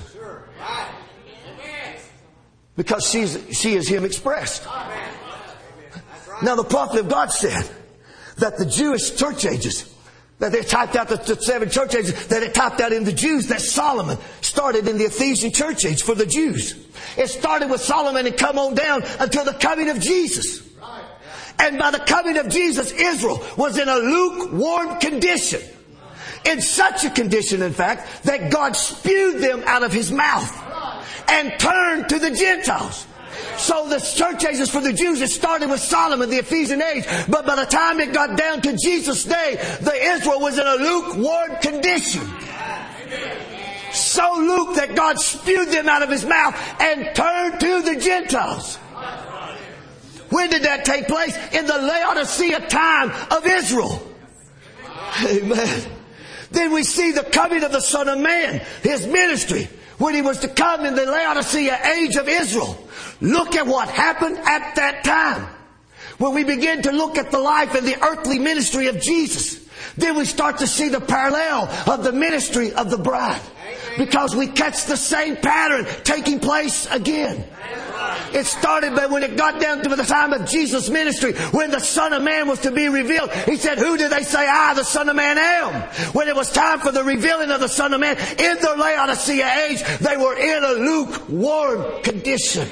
Because she is Him expressed. Now the prophet of God said that the Jewish church ages, that they typed out the 7 church ages, that it typed out in the Jews, that Solomon started in the Ephesian church age for the Jews. It started with Solomon and come on down until the coming of Jesus. And by the coming of Jesus, Israel was in a lukewarm condition. In such a condition, in fact, that God spewed them out of His mouth and turned to the Gentiles. So the church ages for the Jews, it started with Solomon, the Ephesian age. But by the time it got down to Jesus' day, the Israel was in a lukewarm condition. So luke that God spewed them out of His mouth and turned to the Gentiles. When did that take place? In the Laodicea time of Israel. Amen. Then we see the coming of the Son of Man, His ministry, when He was to come in the Laodicea age of Israel. Look at what happened at that time. When we begin to look at the life and the earthly ministry of Jesus, then we start to see the parallel of the ministry of the bride. Because we catch the same pattern taking place again. It started but when it got down to the time of Jesus' ministry, when the Son of Man was to be revealed. He said, who do they say I, the Son of Man, am? When it was time for the revealing of the Son of Man in the Laodicea age, they were in a lukewarm condition.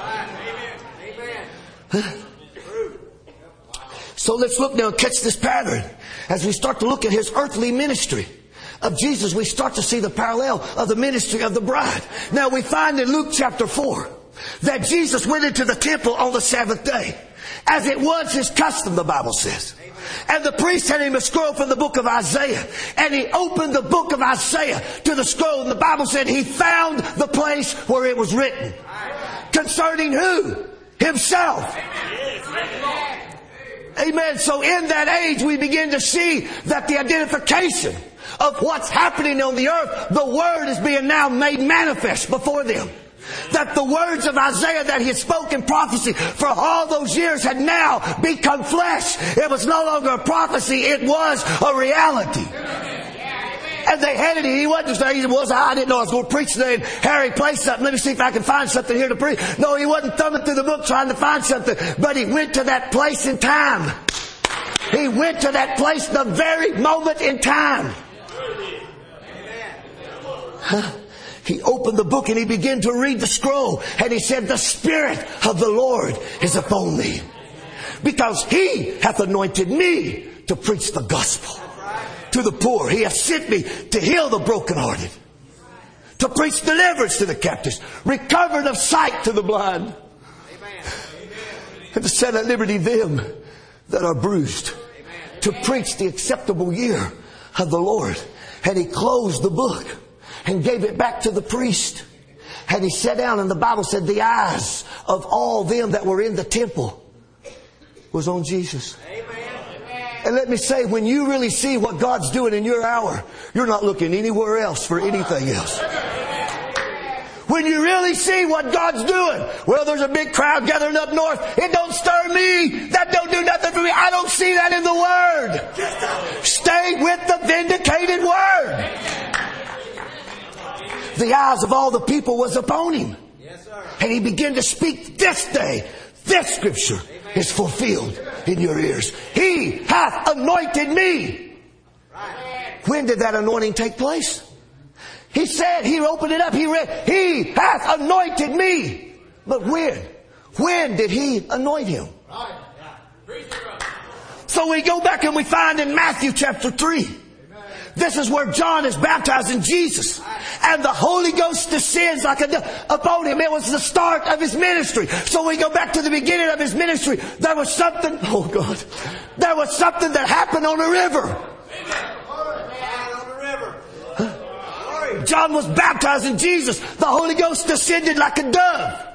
So let's look now and catch this pattern. As we start to look at His earthly ministry of Jesus, we start to see the parallel of the ministry of the bride. Now we find in Luke chapter 4 that Jesus went into the temple on the Sabbath day, as it was His custom, the Bible says. And the priest had him a scroll from the book of Isaiah. And he opened the book of Isaiah to the scroll. And the Bible said he found the place where it was written. Concerning who? Himself. Amen. So in that age we begin to see that the identification of what's happening on the earth, the Word is being now made manifest before them. That the words of Isaiah that he had spoken prophecy for all those years had now become flesh. It was no longer a prophecy, it was a reality. And they handed it. He wasn't saying, I didn't know I was going to preach today. And Harry, play something. Let me see if I can find something here to preach. No, he wasn't thumbing through the book trying to find something. But he went to that place in time. He went to that place the very moment in time. He opened the book and he began to read the scroll. And he said, the Spirit of the Lord is upon me, because He hath anointed me to preach the gospel to the poor. He hath sent me to heal the brokenhearted, to preach deliverance to the captives, recovered of sight to the blind, and to set at liberty them that are bruised, to preach the acceptable year of the Lord. And he closed the book and gave it back to the priest. And he sat down, and the Bible said the eyes of all them that were in the temple was on Jesus. And let me say, when you really see what God's doing in your hour, you're not looking anywhere else for anything else. When you really see what God's doing, well, there's a big crowd gathering up north. It don't stir me. That don't do nothing for me. I don't see that in the Word. Stay with the vindicated Word. The eyes of all the people was upon Him. And He began to speak, this day, this scripture is fulfilled in your ears. He hath anointed me. When did that anointing take place? He said, he opened it up, he read, He hath anointed me. But when? When did He anoint him? So we go back and we find in Matthew chapter 3. This is where John is baptizing Jesus. And the Holy Ghost descends like a dove upon him. It was the start of His ministry. So we go back to the beginning of His ministry. There was something, oh God, there was something that happened on a river. John was baptizing Jesus. The Holy Ghost descended like a dove.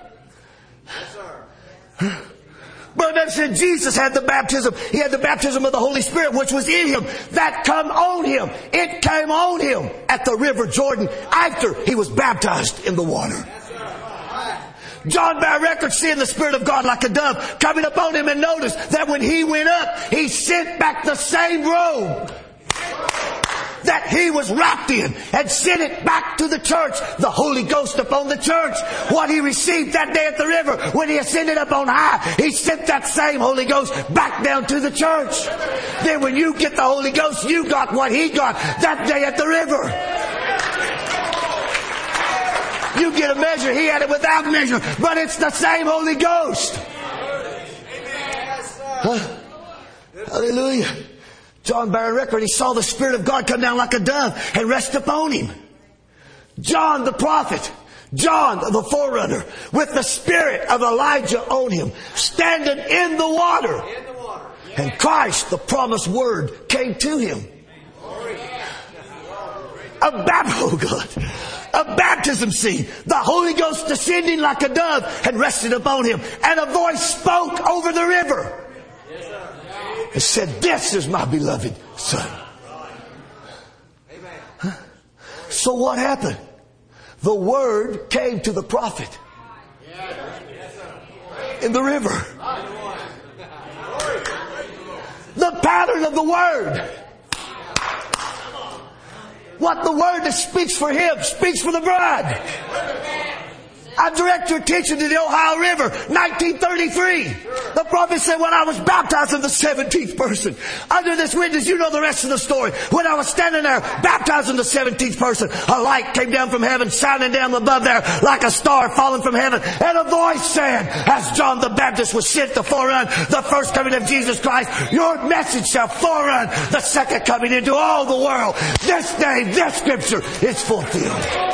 Brother said Jesus had the baptism. He had the baptism of the Holy Spirit, which was in Him. That come on Him. It came on Him at the river Jordan after He was baptized in the water. John bare record seeing the Spirit of God like a dove coming upon Him, and notice that when He went up, He sent back the same robe that He was wrapped in and sent it back to the church. The Holy Ghost upon the church. What He received that day at the river, when He ascended up on high, He sent that same Holy Ghost back down to the church. Then when you get the Holy Ghost, you got what He got that day at the river. You get a measure, He had it without measure, but it's the same Holy Ghost. Hallelujah. John bare record, he saw the Spirit of God come down like a dove and rest upon him. John the prophet, John the forerunner, with the spirit of Elijah on him, standing in the water. And Christ, the promised word, came to him. A baptism scene. The Holy Ghost descending like a dove and rested upon him. And a voice spoke over the river. It said, this is my beloved Son. Huh? So what happened? The word came to the prophet in the river. The pattern of the word. What the word that speaks for him speaks for the bride. I direct your attention to the Ohio River, 1933. The prophet said, when I was baptized in the 17th person, under this witness, you know the rest of the story. When I was standing there, baptized in the 17th person, a light came down from heaven, shining down above there like a star falling from heaven. And a voice said, as John the Baptist was sent to forerun the first coming of Jesus Christ, your message shall forerun the second coming into all the world. This day, this scripture is fulfilled.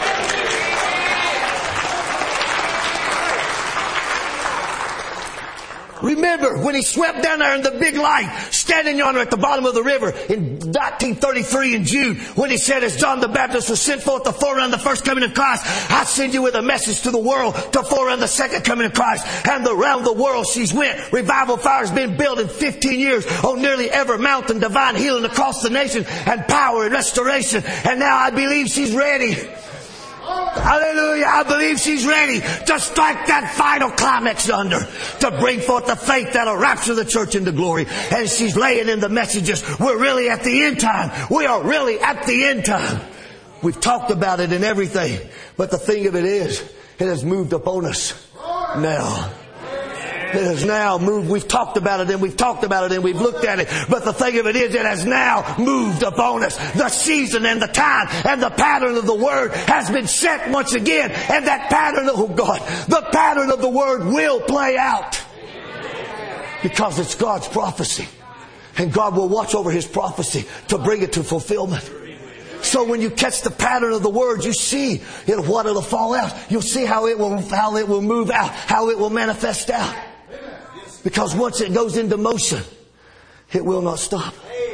Remember when he swept down there in the big light, standing yonder at the bottom of the river in 1933 in June, when he said, as John the Baptist was sent forth to forerun the first coming of Christ, I send you with a message to the world to forerun the second coming of Christ. And around the world she's went. Revival fire's been built in 15 years on nearly every mountain, divine healing across the nation, and power and restoration. And now I believe she's ready. Hallelujah. I believe she's ready to strike that final climax yonder, to bring forth the faith that'll rapture the church into glory. And she's laying in the messages. We're really at the end time. We are really at the end time. We've talked about it and everything. But the thing of it is, it has moved upon us now. It has now moved. We've talked about it and we've talked about it and we've looked at it. But the thing of it is, it has now moved upon us. The season and the time and the pattern of the Word has been set once again. And that pattern, oh God, the pattern of the Word will play out. Because it's God's prophecy. And God will watch over His prophecy to bring it to fulfillment. So when you catch the pattern of the Word, you see what it'll fall out. You'll see how it will move out, how it will manifest out. Because once it goes into motion, it will not stop.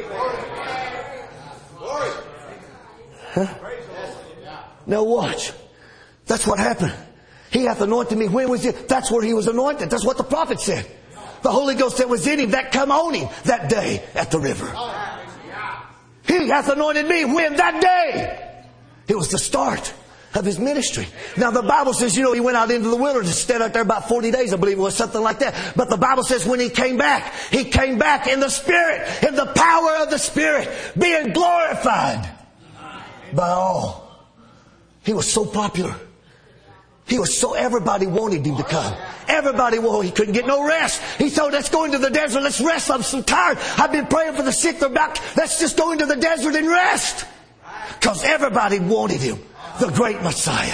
Huh? Now watch. That's what happened. He hath anointed me. When was it? That's where he was anointed. That's what the prophet said. The Holy Ghost that was in him, that come on him that day at the river. He hath anointed me. When? That day. It was the start of his ministry. Now the Bible says, he went out into the wilderness, stayed out there about 40 days, I believe it was, something like that. But the Bible says when he came back in the Spirit, in the power of the Spirit, being glorified by all. He was so popular. Everybody wanted him to come. Everybody wanted. He couldn't get no rest. He thought, let's go into the desert, let's rest. I'm so tired. I've been praying for the sick. They're back. Let's just go into the desert and rest. Because everybody wanted him. The great Messiah.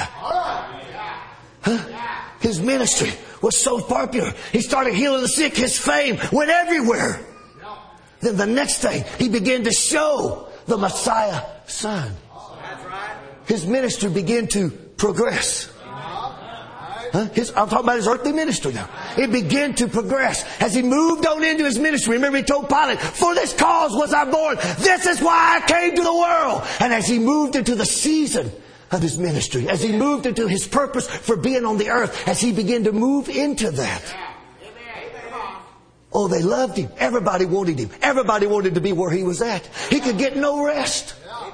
Huh? His ministry was so popular. He started healing the sick. His fame went everywhere. Then the next thing, he began to show the Messiah sign. His ministry began to progress. Huh? I'm talking about his earthly ministry now. It began to progress as he moved on into his ministry. Remember, he told Pilate, for this cause was I born. This is why I came to the world. And as he moved into the season of his ministry, as he moved into his purpose for being on the earth, as he began to move into that, oh, they loved him. Everybody wanted him. Everybody wanted to be where he was at. He could get no rest.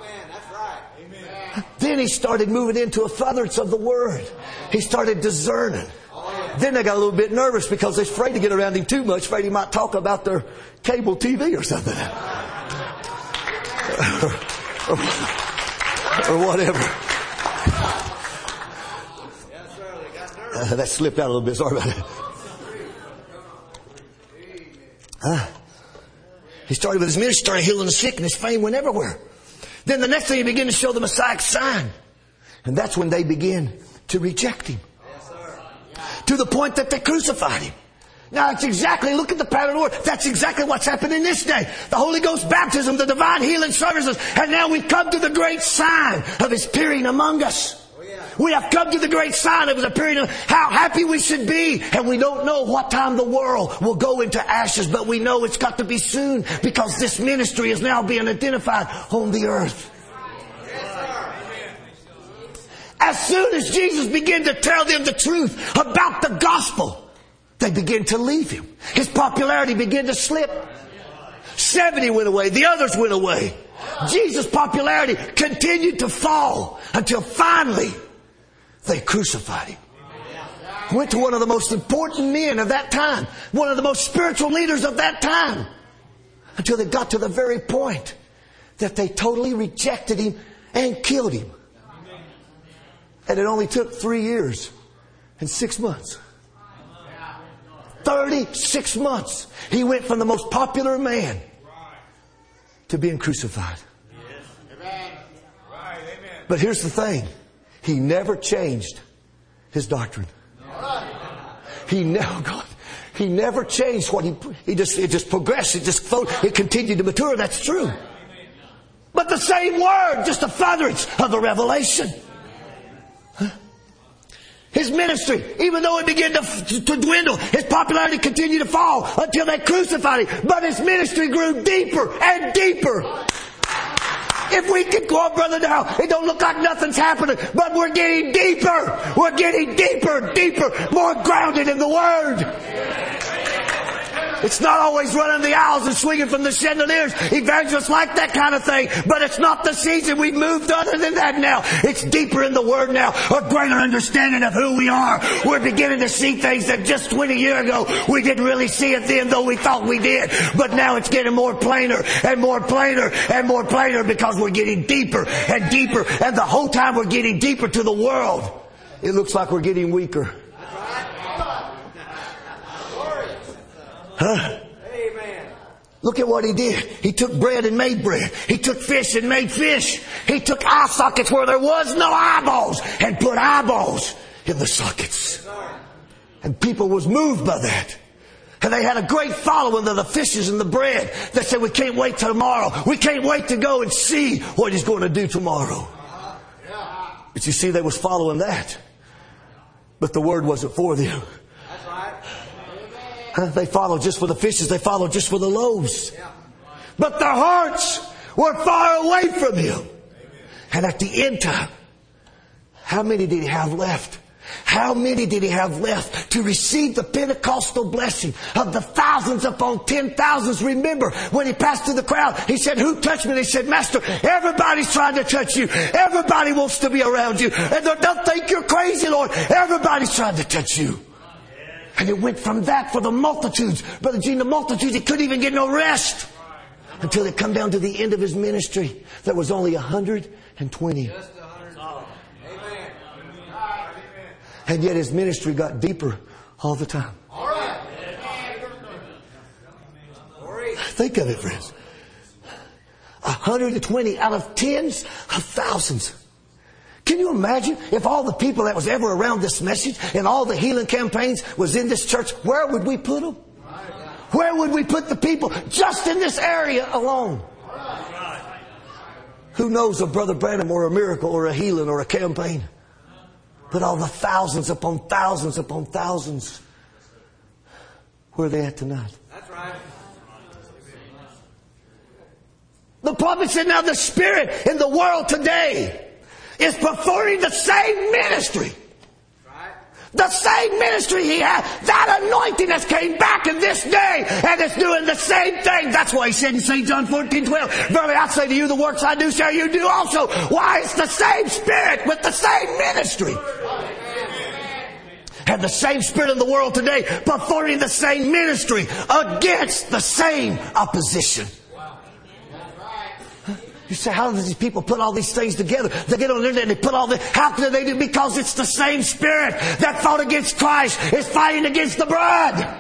Then he started moving into a furtherance of the Word. He started discerning. Then they got a little bit nervous because they're afraid to get around him too much, afraid he might talk about their cable TV or something. Or whatever. That slipped out a little bit. Sorry about that. He started with his ministry, started healing the sick, and his fame went everywhere. Then the next thing, he began to show the Messiah's sign. And that's when they began to reject him. To the point that they crucified him. Now it's exactly, look at the pattern of the Word. That's exactly what's happening this day. The Holy Ghost baptism, the divine healing services. And now we've come to the great sign of His appearing among us. We have come to the great sign of His appearing. How happy we should be. And we don't know what time the world will go into ashes. But we know it's got to be soon. Because this ministry is now being identified on the earth. As soon as Jesus began to tell them the truth about the gospel, they began to leave Him. His popularity began to slip. 70 went away. The others went away. Jesus' popularity continued to fall until finally they crucified Him. Went to one of the most important men of that time. One of the most spiritual leaders of that time. Until they got to the very point that they totally rejected Him and killed Him. And it only took 3 years in 6 months. 36 months. He went from the most popular man to being crucified. But here's the thing. He never changed his doctrine. He never changed what it just progressed. It continued to mature. That's true. But the same word, just a furtherance of the revelation. His ministry, even though it began to dwindle, his popularity continued to fall until they crucified him. But his ministry grew deeper and deeper. If we could go on, brother, now, it don't look like nothing's happening, but we're getting deeper. We're getting deeper, deeper, more grounded in the Word. It's not always running the aisles and swinging from the chandeliers. Evangelists like that kind of thing, but it's not the season. We've moved other than that now. It's deeper in the Word now. A greater understanding of who we are. We're beginning to see things that just 20 years ago we didn't really see it then, though we thought we did. But now it's getting more plainer and more plainer and more plainer because we're getting deeper and deeper. And the whole time we're getting deeper to the world, it looks like we're getting weaker. Huh? Amen. Look at what he did. He took bread and made bread. He took fish and made fish. He took eye sockets where there was no eyeballs and put eyeballs in the sockets. And people was moved by that. And they had a great following of the fishes and the bread. They said, we can't wait till tomorrow. We can't wait to go and see what he's going to do tomorrow. But you see, they was following that. But the Word wasn't for them. They followed just for the fishes. They followed just for the loaves. But their hearts were far away from Him. And at the end time, how many did He have left? How many did He have left to receive the Pentecostal blessing of the thousands upon 10,000s? Remember, when He passed through the crowd, He said, who touched me? And He said, Master, everybody's trying to touch you. Everybody wants to be around you. And don't think you're crazy, Lord. Everybody's trying to touch you. And it went from that for the multitudes. Brother Gene, the multitudes, he couldn't even get no rest. Until it come down to the end of His ministry. There was only 120. And yet His ministry got deeper all the time. Think of it, friends. 120 out of tens of thousands. Can you imagine if all the people that was ever around this message and all the healing campaigns was in this church? Where would we put them? Where would we put the people just in this area alone? Who knows of Brother Branham or a miracle or a healing or a campaign? But all the thousands upon thousands upon thousands. Where are they at tonight? That's right. The prophet said, now the Spirit in the world today is performing the same ministry. The same ministry He had. That anointing has came back in this day and it's doing the same thing. That's why He said in St. John 14:12, verily I say to you, the works I do shall you do also. Why? It's the same Spirit with the same ministry. And the same Spirit in the world today performing the same ministry against the same opposition. You say, how do these people put all these things together? They get on the internet and they put all this. How can they do? Because it's the same Spirit that fought against Christ is fighting against the blood.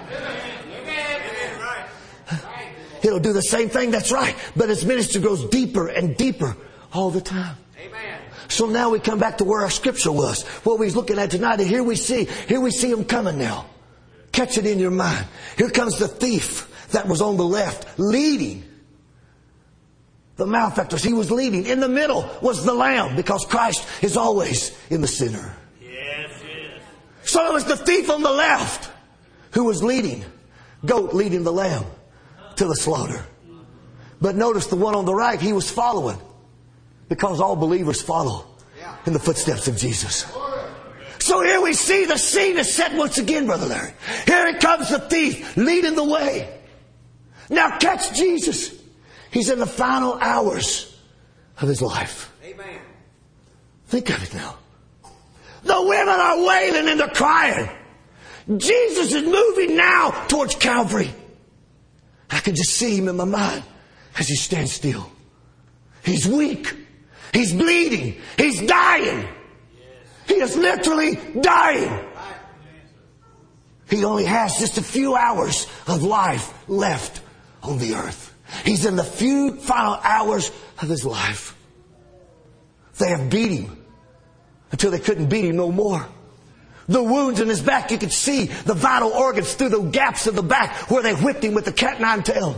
It'll do the same thing, that's right. But His ministry grows deeper and deeper all the time. So now we come back to where our scripture was. What we was looking at tonight. And here we see Him coming now. Catch it in your mind. Here comes the thief that was on the left leading the malefactors. He was leading. In the middle was the Lamb, because Christ is always in the center. Yes. So it was the thief on the left who was leading. Goat leading the Lamb to the slaughter. But notice the one on the right, he was following. Because all believers follow in the footsteps of Jesus. So here we see the scene is set once again, Brother Larry. Here it comes the thief leading the way. Now catch Jesus. He's in the final hours of His life. Amen. Think of it now. The women are wailing and they're crying. Jesus is moving now towards Calvary. I can just see Him in my mind as He stands still. He's weak. He's bleeding. He's dying. He is literally dying. He only has just a few hours of life left on the earth. He's in the few final hours of his life. They have beat him until they couldn't beat him no more. The wounds in his back, you could see the vital organs through the gaps of the back where they whipped him with the cat-o'-nine tail.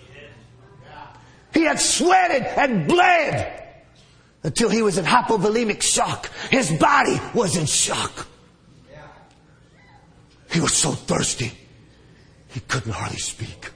He had sweated and bled until he was in hypovolemic shock. His body was in shock. He was so thirsty, he couldn't hardly speak.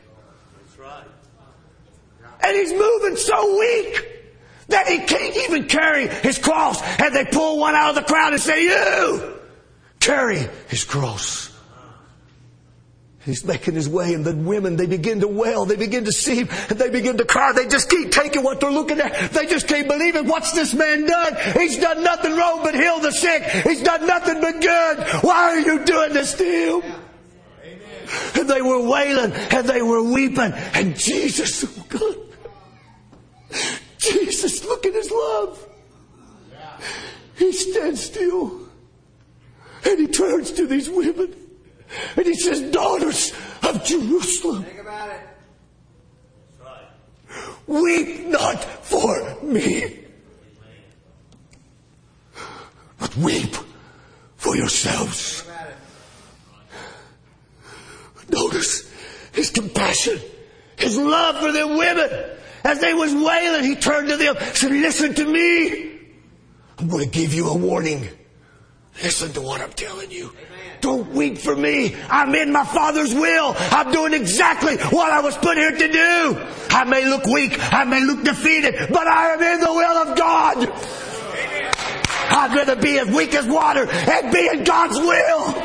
And he's moving so weak that he can't even carry his cross. And they pull one out of the crowd and say, "You carry his cross." He's making his way, and the women, they begin to wail. They begin to see him, and they begin to cry. They just keep taking what they're looking at. They just can't believe it. What's this man done? He's done nothing wrong but heal the sick. He's done nothing but good. Why are you doing this to him? And they were wailing, and they were weeping. And Jesus, oh God, Jesus, look at his love. He stands still, and he turns to these women, and he says, "Daughters of Jerusalem, weep not for me, but weep for yourselves." Notice his compassion, his love for them women. As they was wailing, he turned to them and said, "Listen to me. I'm going to give you a warning. Listen to what I'm telling you. Don't weep for me. I'm in my Father's will. I'm doing exactly what I was put here to do. I may look weak. I may look defeated. But I am in the will of God. I'd rather be as weak as water and be in God's will."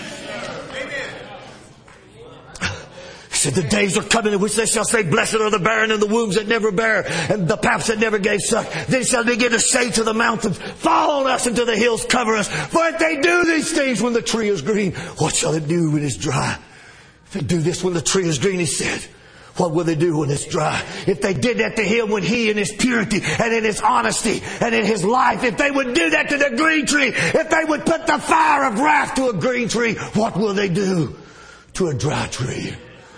He said, "The days are coming in which they shall say, blessed are the barren and the wombs that never bear, and the paps that never gave suck. They shall begin to say to the mountains, fall on us, and to the hills cover us. For if they do these things when the tree is green, what shall it do when it's dry?" If they do this when the tree is green, he said, what will they do when it's dry? If they did that to him when he in his purity and in his honesty and in his life, if they would do that to the green tree, if they would put the fire of wrath to a green tree, what will they do to a dry tree?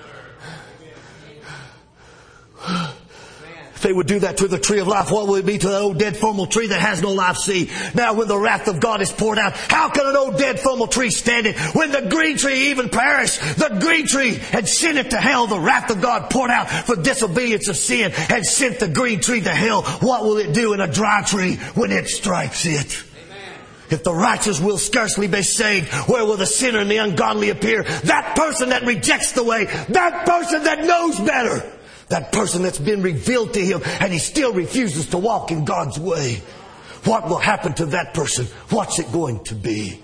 If they would do that to the tree of life, what will it be to the old dead formal tree that has no life? See, now when the wrath of God is poured out, how can an old dead formal tree stand it? When the green tree even perished, the green tree had sent it to hell. The wrath of God poured out for disobedience of sin had sent the green tree to hell. What will it do in a dry tree when it strikes it? If the righteous will scarcely be saved, where will the sinner and the ungodly appear? That person that rejects the way, that person that knows better, that person that's been revealed to him and he still refuses to walk in God's way. What will happen to that person? What's it going to be?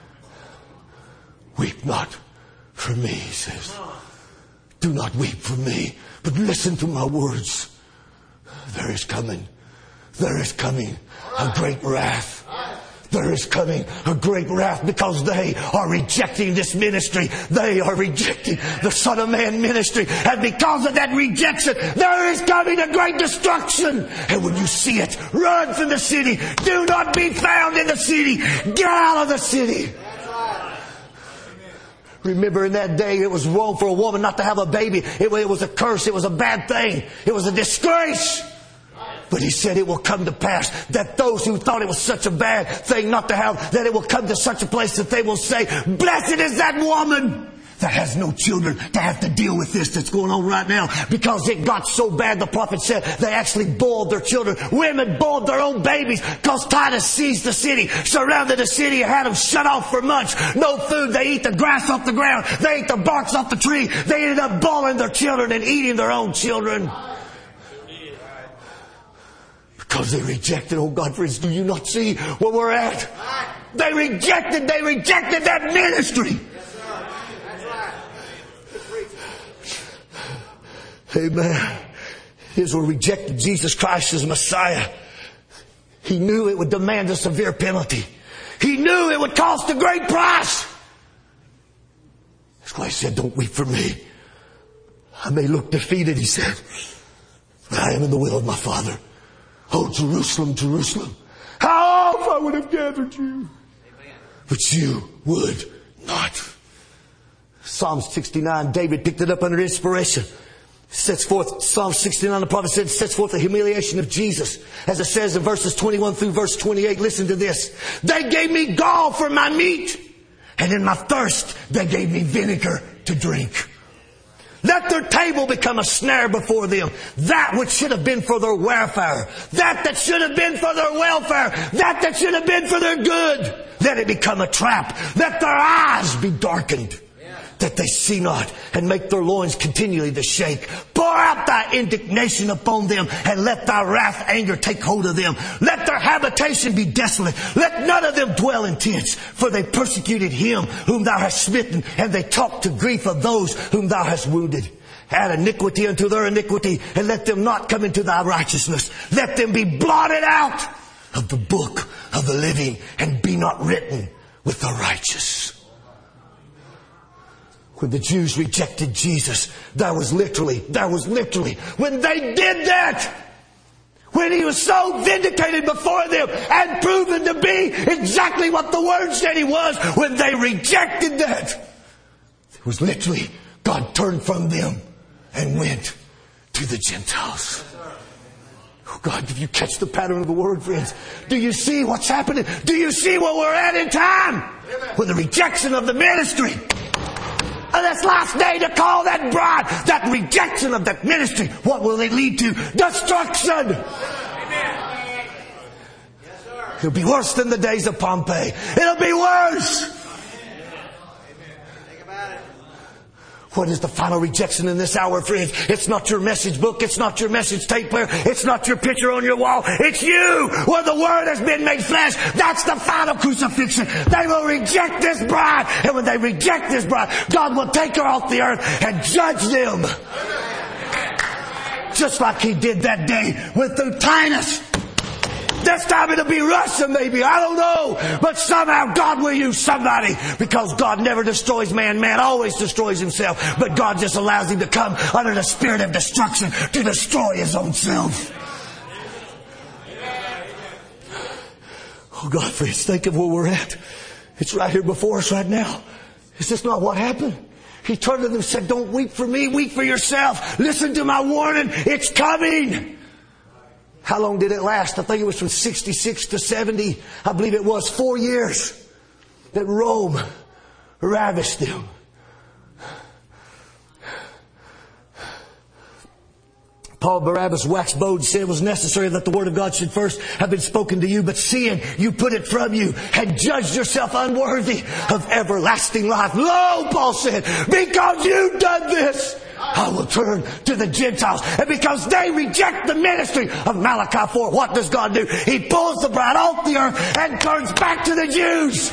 Weep not for me, he says. Do not weep for me, but listen to my words. There is coming a great wrath. There is coming a great wrath because they are rejecting this ministry. They are rejecting the Son of Man ministry. And because of that rejection, there is coming a great destruction. And when you see it, run from the city. Do not be found in the city. Get out of the city. Remember in that day, it was wrong for a woman not to have a baby. It was a curse. It was a bad thing. It was a disgrace. But he said it will come to pass that those who thought it was such a bad thing not to have, that it will come to such a place that they will say, blessed is that woman that has no children to have to deal with this that's going on right now. Because it got so bad, the prophet said, they actually boiled their children. Women boiled their own babies because Titus seized the city, surrounded the city, and had them shut off for months. No food. They eat the grass off the ground. They eat the barks off the tree. They ended up boiling their children and eating their own children. Because they rejected, oh God, friends, do you not see where we're at? They rejected that ministry. Amen. Israel rejected Jesus Christ as Messiah. He knew it would demand a severe penalty. He knew it would cost a great price. That's why he said, don't weep for me. I may look defeated, he said, but I am in the will of my Father. Oh, Jerusalem, Jerusalem, how often I would have gathered you, but you would not. Psalm 69, David picked it up under inspiration. Sets forth, Psalm 69, the prophet said, sets forth the humiliation of Jesus. As it says in verses 21 through verse 28, listen to this. They gave me gall for my meat, and in my thirst they gave me vinegar to drink. Let their table become a snare before them. That which should have been for their welfare. That should have been for their welfare. That should have been for their good. Let it become a trap. Let their eyes be darkened, that they see not, and make their loins continually to shake. Pour out thy indignation upon them, and let thy wrath, anger take hold of them. Let their habitation be desolate. Let none of them dwell in tents, for they persecuted him whom thou hast smitten, and they talked to grief of those whom thou hast wounded. Add iniquity unto their iniquity, and let them not come into thy righteousness. Let them be blotted out of the book of the living, and be not written with the righteous. When the Jews rejected Jesus, that was literally, when they did that, when he was so vindicated before them and proven to be exactly what the Word said he was, when they rejected that, it was literally, God turned from them and went to the Gentiles. Oh God, did you catch the pattern of the Word, friends? Do you see what's happening? Do you see where we're at in time? With the rejection of the ministry. And this last day to call that bride, that rejection of that ministry, what will it lead to? Destruction. Amen. It'll be worse than the days of Pompeii. It'll be worse. What is the final rejection in this hour, friends? It's not your message book. It's not your message tape player. It's not your picture on your wall. It's you, where the Word has been made flesh. That's the final crucifixion. They will reject this bride. And when they reject this bride, God will take her off the earth and judge them. Just like He did that day with Tyrannus. This time it'll be Russia maybe. I don't know. But somehow God will use somebody, because God never destroys man. Man always destroys himself. But God just allows him to come under the spirit of destruction to destroy his own self. Oh God, friends, think of where we're at. It's right here before us right now. Is this not what happened? He turned to them and said, don't weep for me, weep for yourself. Listen to my warning. It's coming. How long did it last? I think it was from 66 to 70. I believe it was 4 years that Rome ravished them. Paul Barabbas waxed bold, said it was necessary that the Word of God should first have been spoken to you, but seeing you put it from you, had judged yourself unworthy of everlasting life. Lo, Paul said, because you've done this, I will turn to the Gentiles. And because they reject the ministry of Malachi 4, what does God do? He pulls the bride off the earth and turns back to the Jews.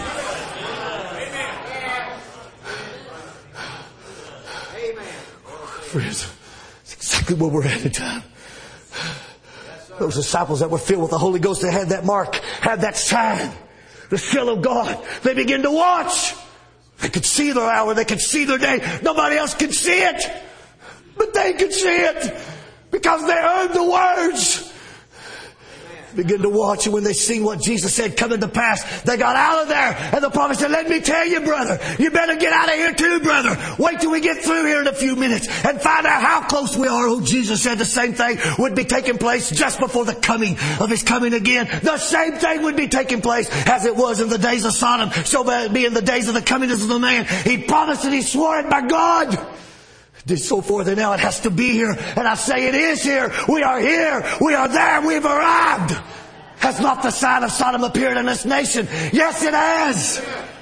Amen. Friends, it's exactly where we're at in time. Those disciples that were filled with the Holy Ghost, they had that mark, had that sign, the seal of God. They began to watch. They could see their hour. They could see their day. Nobody else could see it. But they could see it because they heard the words. Begin to watch, and when they seen what Jesus said coming to pass, they got out of there. And the prophet said, let me tell you, brother, you better get out of here too, brother. Wait till we get through here in a few minutes and find out how close we are. Oh, Jesus said the same thing would be taking place just before the coming of His coming again. The same thing would be taking place as it was in the days of Sodom. So that it be in the days of the coming of the man. He promised and He swore it by God. Did so forth, and now it has to be here. And I say it is here. We are here. We are there. We've arrived. Has not the sign of Sodom appeared in this nation? Yes, it has.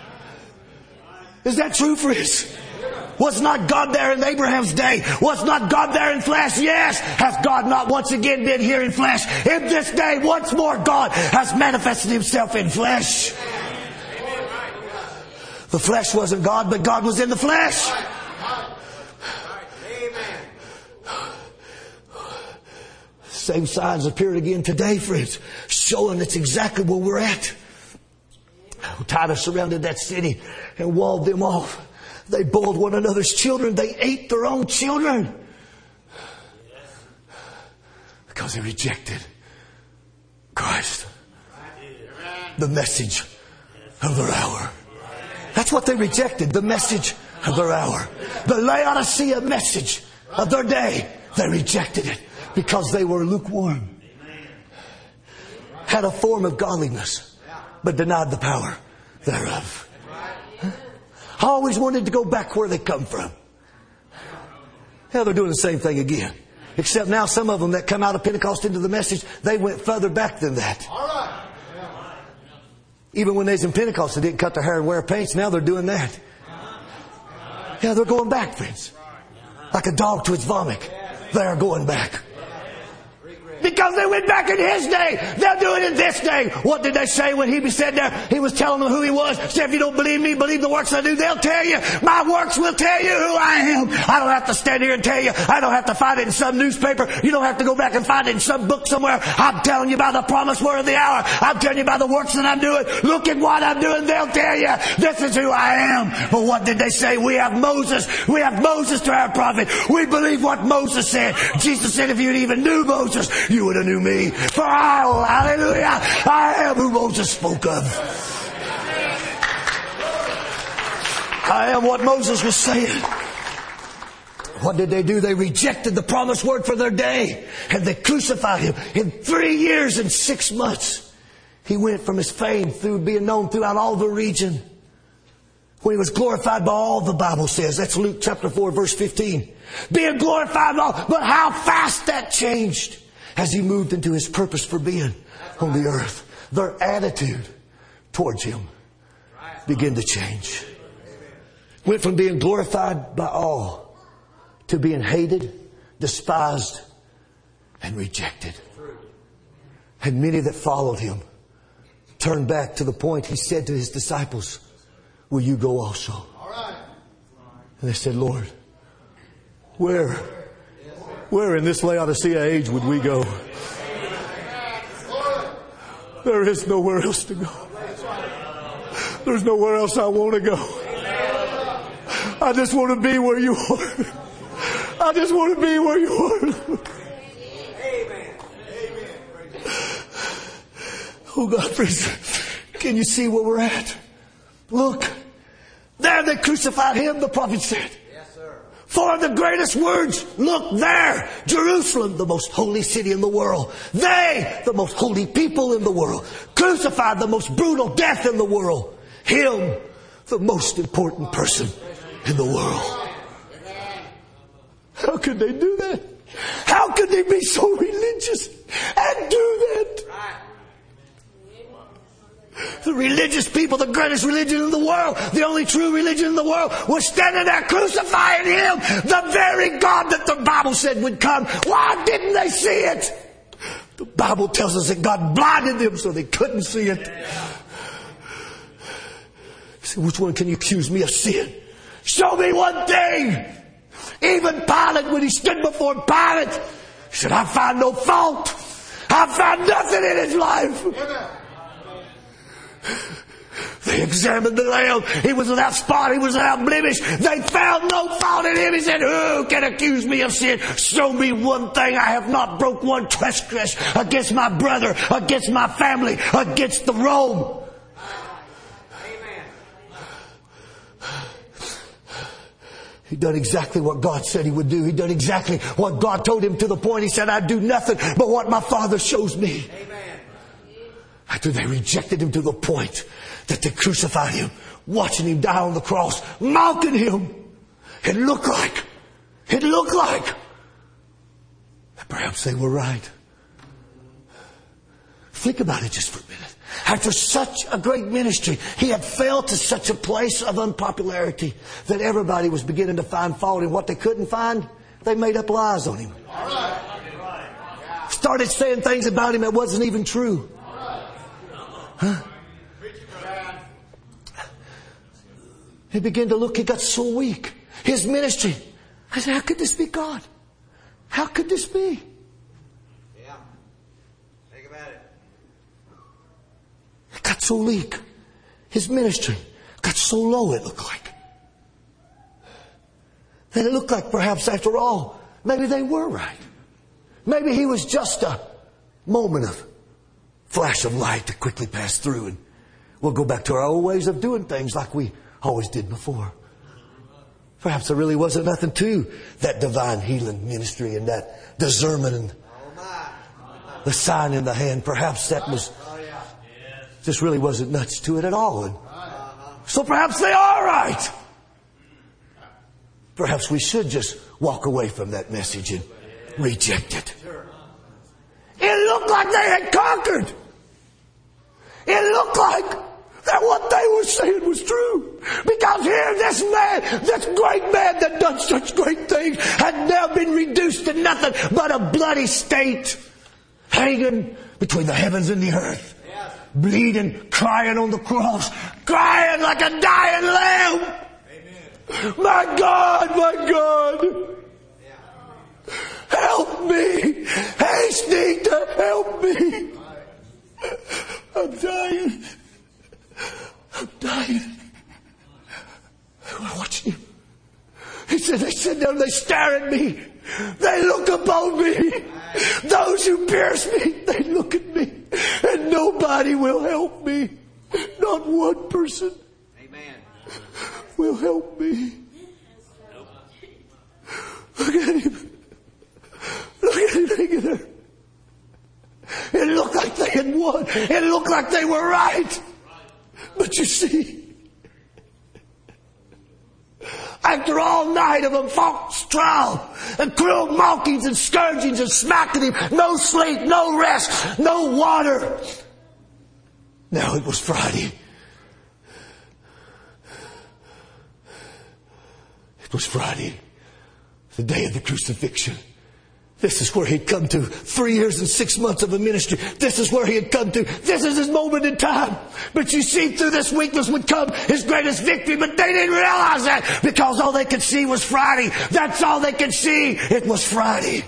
Is that true, friends? Was not God there in Abraham's day? Was not God there in flesh? Yes. Has God not once again been here in flesh? In this day, once more, God has manifested Himself in flesh. The flesh wasn't God, but God was in the flesh. Same signs appeared again today, friends, showing that's exactly where we're at. Titus surrounded that city and walled them off. They boiled one another's children. They ate their own children because they rejected Christ, the message of their hour. That's what they rejected, the message of their hour. The Laodicea message of their day, they rejected it because they were lukewarm. Had a form of godliness, but denied the power thereof. I always wanted to go back where they come from. Hell, they're doing the same thing again. Except now some of them that come out of Pentecost into the message, they went further back than that. Even when they was in Pentecost, they didn't cut their hair and wear paints. Now they're doing that. Yeah, they're going back, friends. Like a dog to its vomit. They're going back. Because they went back in His day. They'll do it in this day. What did they say when He said there? He was telling them who He was. Said, if you don't believe me, believe the works I do. They'll tell you. My works will tell you who I am. I don't have to stand here and tell you. I don't have to find it in some newspaper. You don't have to go back and find it in some book somewhere. I'm telling you by the promised word of the hour. I'm telling you by the works that I'm doing. Look at what I'm doing. They'll tell you. This is who I am. But what did they say? We have Moses. We have Moses to our prophet. We believe what Moses said. Jesus said, if you even knew Moses, you would have knew me. For hallelujah, I am who Moses spoke of. I am what Moses was saying. What did they do? They rejected the promised word for their day. And they crucified Him. In 3 years and 6 months, He went from His fame through being known throughout all the region. When He was glorified by all, the Bible says. That's Luke chapter 4, verse 15. Being glorified by all. But how fast that changed as He moved into His purpose for being on the earth. Their attitude towards Him began to change. Went from being glorified by all to being hated, despised, and rejected. And many that followed Him turned back to the point He said to His disciples, will you go also? And they said, Lord, where in this Laodicea age would we go? There is nowhere else to go. There's nowhere else I want to go. I just want to be where you are. I just want to be where you are. Oh God, friends, can you see where we're at? Look, there they crucified Him, the prophet said. For the greatest words, look there, Jerusalem, the most holy city in the world. They, the most holy people in the world, crucified the most brutal death in the world. Him, the most important person in the world. How could they do that? How could they be so religious and do that? The religious people, the greatest religion in the world, the only true religion in the world, was standing there crucifying Him, the very God that the Bible said would come. Why didn't they see it? The Bible tells us that God blinded them so they couldn't see it. He said, which one can you accuse me of sin? Show me one thing. Even Pilate, when he stood before Pilate, he said, I find no fault. I find nothing in His life. They examined the Lamb. He was without spot. He was without blemish. They found no fault in Him. He said, who can accuse me of sin? Show me one thing. I have not broke one transgress against my brother, against my family, against the Rome. Amen. He done exactly what God said He would do. He done exactly what God told Him, to the point He said, I do nothing but what my Father shows me. Amen. After they rejected Him to the point that they crucified Him, watching Him die on the cross, mocking Him, it looked like that perhaps they were right. Think about it just for a minute. After such a great ministry, He had fell to such a place of unpopularity that everybody was beginning to find fault in what they couldn't find. They made up lies on Him. Started saying things about Him that wasn't even true. Huh? He began to look, he got so weak. His ministry. I said, how could this be God? How could this be? Yeah. Think about it. It got so weak. His ministry got so low, it looked like. That it looked like perhaps after all, maybe they were right. Maybe He was just a moment of flash of light to quickly pass through, and we'll go back to our old ways of doing things like we always did before. Perhaps there really wasn't nothing to that divine healing ministry and that discernment and the sign in the hand. Perhaps that was just really wasn't nuts to it at all. And so perhaps they are right. Perhaps we should just walk away from that message and reject it. It looked like they had conquered. It looked like that what they were saying was true. Because here this man, this great man that done such great things, had now been reduced to nothing but a bloody state, hanging between the heavens and the earth, bleeding, crying on the cross, crying like a dying lamb. Amen. My God, help me, hasten to help me. I'm dying. I'm dying. Watch him. He said, they sit down, they stare at me. They look upon me. Those who pierce me, they look at me. And nobody will help me. Not one person will help me. Look at him. Look at him hanging there. It looked like they had won. It looked like they were right. But you see, after all night of a false trial and cruel mockings and scourgings and smacking him, no sleep, no rest, no water. Now it was Friday. It was Friday, the day of the crucifixion. This is where he'd come to. 3 years and 6 months of a ministry. This is where he had come to. This is his moment in time. But you see, through this weakness would come his greatest victory. But they didn't realize that, because all they could see was Friday. That's all they could see. It was Friday.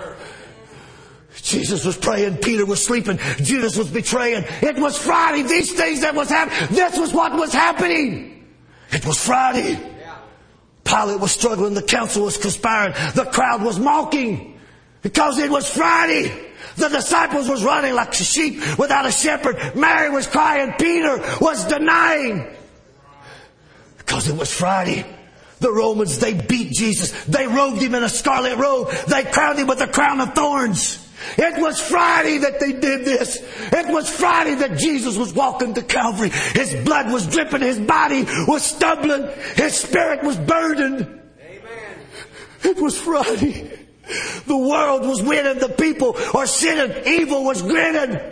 Jesus was praying. Peter was sleeping. Judas was betraying. It was Friday. These things that was happening. This was what was happening. It was Friday. Pilate was struggling. The council was conspiring. The crowd was mocking. Because it was Friday. The disciples was running like sheep without a shepherd. Mary was crying. Peter was denying. Because it was Friday. The Romans, they beat Jesus. They robed him in a scarlet robe. They crowned him with a crown of thorns. It was Friday that they did this. It was Friday that Jesus was walking to Calvary. His blood was dripping. His body was stumbling. His spirit was burdened. Amen. It was Friday. The world was winning. The people were sinning. Evil was grinning. It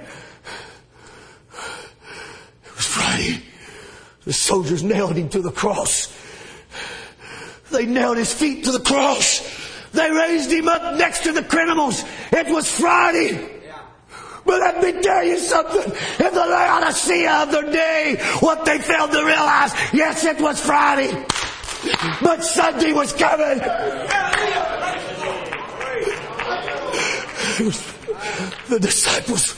was Friday. The soldiers nailed him to the cross. They nailed his feet to the cross. They raised him up next to the criminals. It was Friday. But let me tell you something. In the Laodicea of their day, what they failed to realize, yes, it was Friday, but Sunday was coming. The disciples,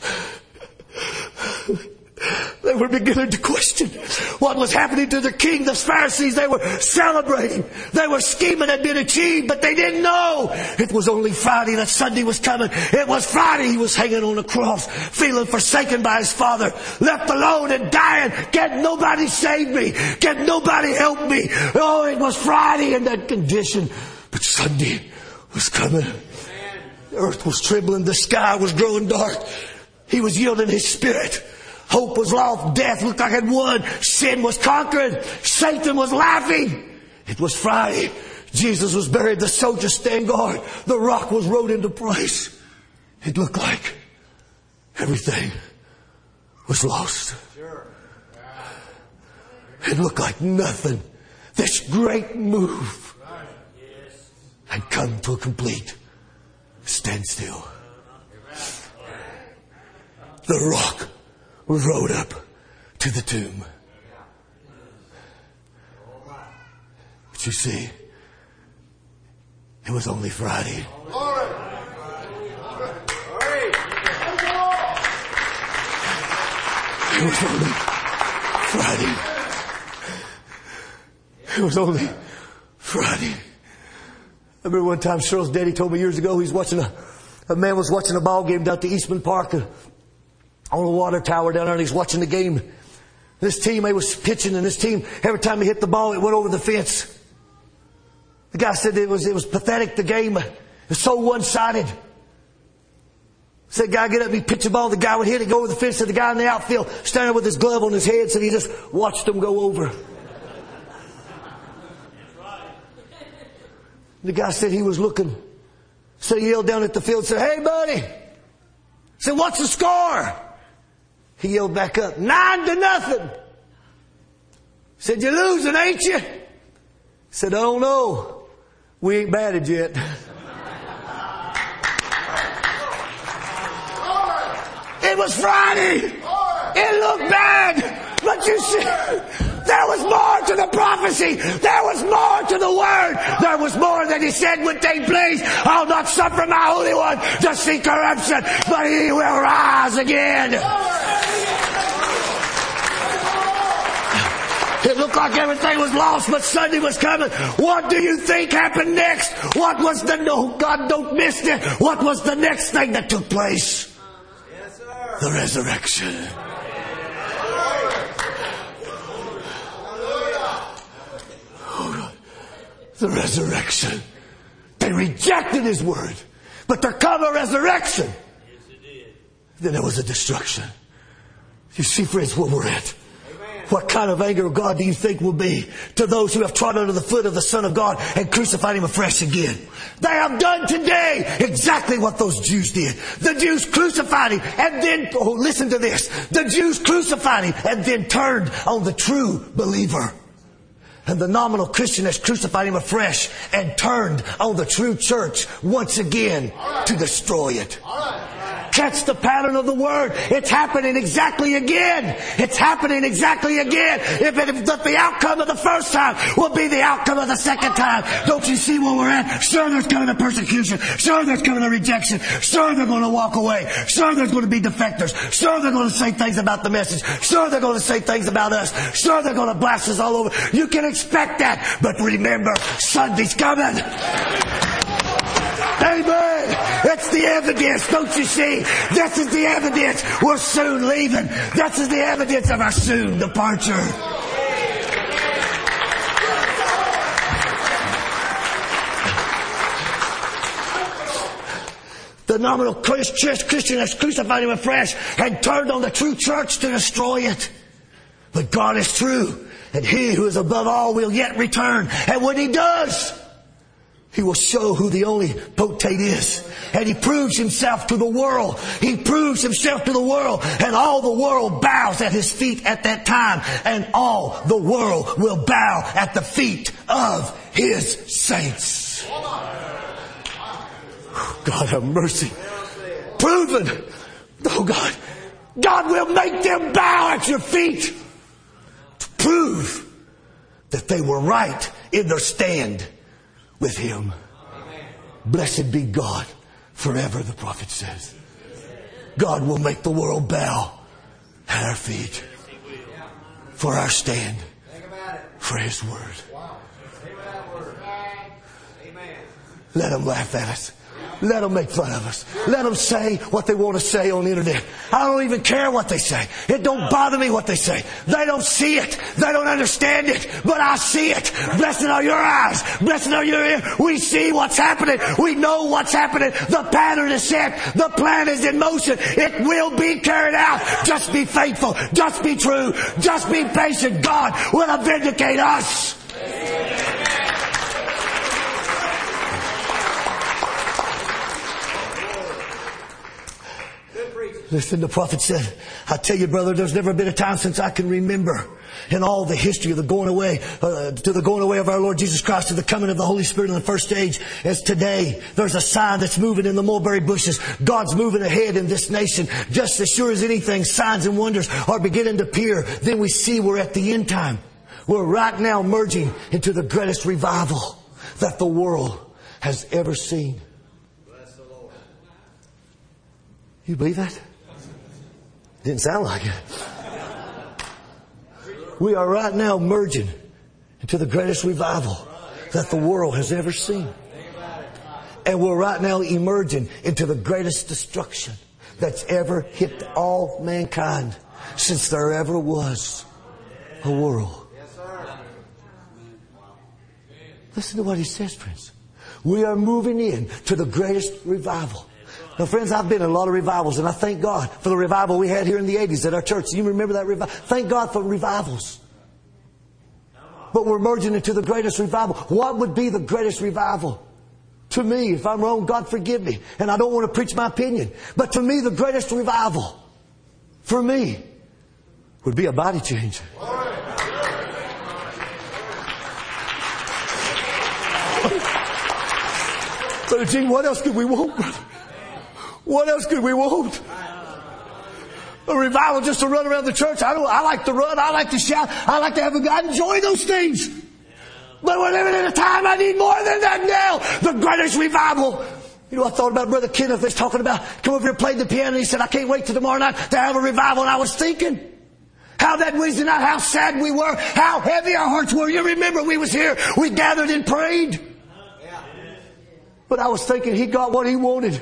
they were beginning to question what was happening to the king. The Pharisees, they were celebrating. They were scheming had been achieved, but they didn't know it was only Friday that Sunday was coming. It was Friday he was hanging on a cross, feeling forsaken by his Father, left alone and dying. Can nobody save me? Can nobody help me? Oh, it was Friday in that condition, but Sunday was coming. The earth was trembling. The sky was growing dark. He was yielding his spirit. Hope was lost. Death looked like it had won. Sin was conquered. Satan was laughing. It was Friday. Jesus was buried. The soldiers stand guard. The rock was rolled into place. It looked like everything was lost. It looked like nothing. This great move had come to a complete standstill. The rock was rolled up to the tomb. But you see, it was only Friday. It was only Friday. It was only Friday. I remember one time Cheryl's daddy told me years ago, he's watching a man was watching a ball game down at the Eastman Park on a water tower down there, and he's watching the game. This team, they was pitching, and this team, every time he hit the ball, it went over the fence. The guy said it was pathetic, the game. It was so one-sided. Said, guy get up, he'd pitch the ball, the guy would hit it, go over the fence, to the guy in the outfield, standing with his glove on his head, so he just watched them go over. The guy said he was looking. So he yelled down at the field, said, hey buddy. Said, what's the score? He yelled back up, 9-0. Said, you're losing, ain't you? Said, I don't know. We ain't batted yet. It was Friday. It looked bad. But you see, there was more to the prophecy. There was more to the word. There was more that he said would take place. I'll not suffer my Holy One to see corruption, but he will rise again. It looked like everything was lost, but Sunday was coming. What do you think happened next? What was the, no, God, don't miss it. What was the next thing that took place? Yes, sir. The resurrection. Oh, God. The resurrection. They rejected His word. But there come a resurrection. Then there was a destruction. You see, friends, where we're at. What kind of anger of God do you think will be to those who have trodden under the foot of the Son of God and crucified Him afresh again? They have done today exactly what those Jews did. The Jews crucified Him and then, oh, listen to this. The Jews crucified Him and then turned on the true believer. And the nominal Christian has crucified Him afresh and turned on the true church once again to destroy it. Catch the pattern of the word. It's happening exactly again. It's happening exactly again. If the outcome of the first time will be the outcome of the second time. Don't you see where we're at? Sure, there's coming a persecution. Sure, there's coming a rejection. Sure, they're going to walk away. Sure, there's going to be defectors. Sure, they're going to say things about the message. Sure, they're going to say things about us. Sure, they're going to blast us all over. You can expect that. But remember, Sunday's coming. Amen. It's the evidence, don't you see? This is the evidence. We're soon leaving. This is the evidence of our soon departure. The nominal Christian has crucified Him afresh and turned on the true church to destroy it. But God is true, and He who is above all will yet return. And when He does, He will show who the only potentate is. And He proves Himself to the world. He proves Himself to the world. And all the world bows at His feet at that time. And all the world will bow at the feet of His saints. God have mercy. Proven. Oh God. God will make them bow at your feet. To prove that they were right in their stand with Him. Blessed be God forever, the prophet says. God will make the world bow at our feet for our stand, for His word. Let them laugh at us. Let them make fun of us. Let them say what they want to say on the internet. I don't even care what they say. It don't bother me what they say. They don't see it. They don't understand it. But I see it. Blessed are your eyes. Blessed are your ears. We see what's happening. We know what's happening. The pattern is set. The plan is in motion. It will be carried out. Just be faithful. Just be true. Just be patient. God will vindicate us. Listen, the prophet said, I tell you, brother, there's never been a time since I can remember in all the history of the going away, to the going away of our Lord Jesus Christ, to the coming of the Holy Spirit in the first stage, as today. There's a sign that's moving in the mulberry bushes. God's moving ahead in this nation. Just as sure as anything, signs and wonders are beginning to appear. Then we see we're at the end time. We're right now merging into the greatest revival that the world has ever seen. Bless the Lord. You believe that? Didn't sound like it. We are right now merging into the greatest revival that the world has ever seen. And we're right now emerging into the greatest destruction that's ever hit all mankind since there ever was a world. Listen to what he says, friends. We are moving in to the greatest revival. Now, friends, I've been in a lot of revivals, and I thank God for the revival we had here in the 80s at our church. You remember that revival? Thank God for revivals. But we're merging into the greatest revival. What would be the greatest revival? To me, if I'm wrong, God forgive me. And I don't want to preach my opinion. But to me, the greatest revival, for me, would be a body change. Brother Gene, what else could we want, brother? What else could we want? A revival just to run around the church. I like to run. I like to shout. I like to have I enjoy those things. But we're living in a time I need more than that now. The greatest revival. You know, I thought about Brother Kenneth was talking about, come over here and played the piano. And he said, I can't wait till tomorrow night to have a revival. And I was thinking how that Wednesday night, how sad we were, how heavy our hearts were. You remember we was here. We gathered and prayed. But I was thinking he got what he wanted.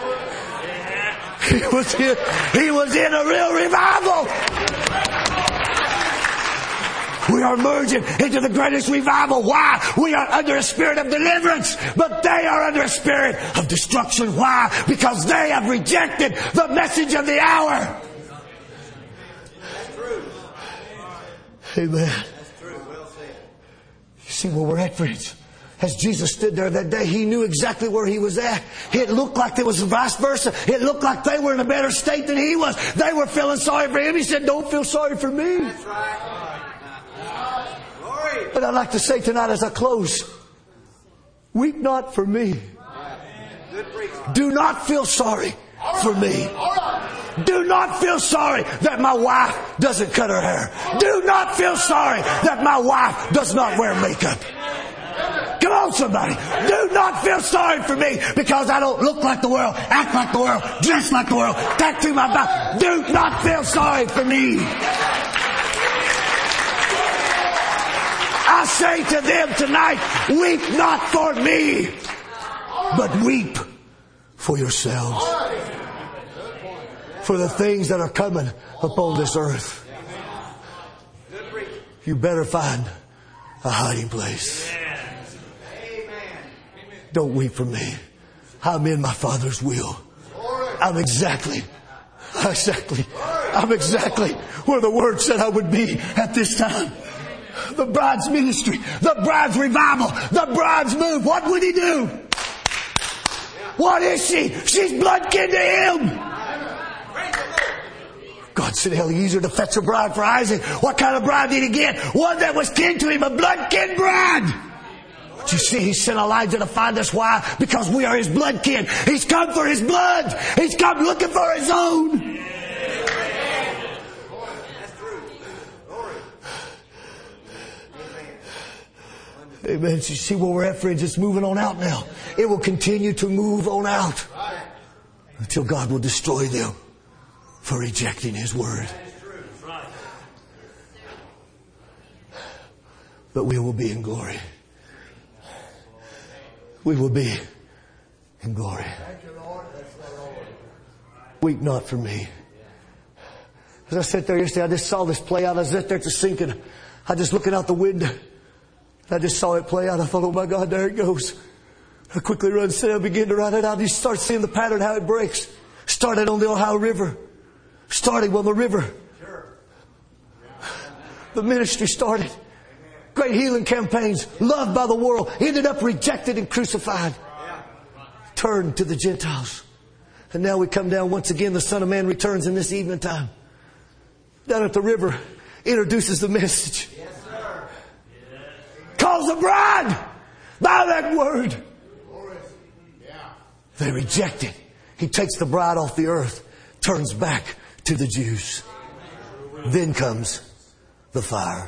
He was in a real revival. We are merging into the greatest revival. Why? We are under a spirit of deliverance, but they are under a spirit of destruction. Why? Because they have rejected the message of the hour. Amen. You see where we're at, friends? As Jesus stood there that day, He knew exactly where He was at. It looked like there was vice versa. It looked like they were in a better state than He was. They were feeling sorry for Him. He said, don't feel sorry for me. That's right. Glory. But I'd like to say tonight as I close, weep not for me. Good preaching. Do not feel sorry for me. Do not feel sorry that my wife doesn't cut her hair. Do not feel sorry that my wife does not wear makeup. Come on, somebody. Do not feel sorry for me because I don't look like the world, act like the world, dress like the world, tattoo my back. Do not feel sorry for me. I say to them tonight, weep not for me, but weep for yourselves. For the things that are coming upon this earth. You better find a hiding place. Don't weep for me. I'm in my Father's will. I'm exactly where the Word said I would be at this time. The bride's ministry, the bride's revival, the bride's move. What would He do? What is she? She's blood kin to Him. God said, Eliezer to fetch a bride for Isaac. What kind of bride did He get? One that was kin to him, a blood kin bride. But you see, He sent Elijah to find us. Why? Because we are His blood kin. He's come for His blood. He's come looking for His own. Amen. You see where we're at, friends? It's moving on out now. It will continue to move on out until God will destroy them for rejecting His word. But we will be in glory. We will be in glory. Weep not for me. As I sat there yesterday, I just saw this play out. I was there just thinking. I just looking out the window. I just saw it play out. I thought, oh my God, there it goes. I quickly run, sit down, begin to write it out. You start seeing the pattern, how it breaks. Started on the Ohio River. Starting on the river. The ministry started. Great healing campaigns. Loved by the world. Ended up rejected and crucified. Turned to the Gentiles. And now we come down once again. The Son of Man returns in this evening time. Down at the river. Introduces the message. Calls the bride by that word. They reject it. He takes the bride off the earth. Turns back to the Jews. Then comes the fire.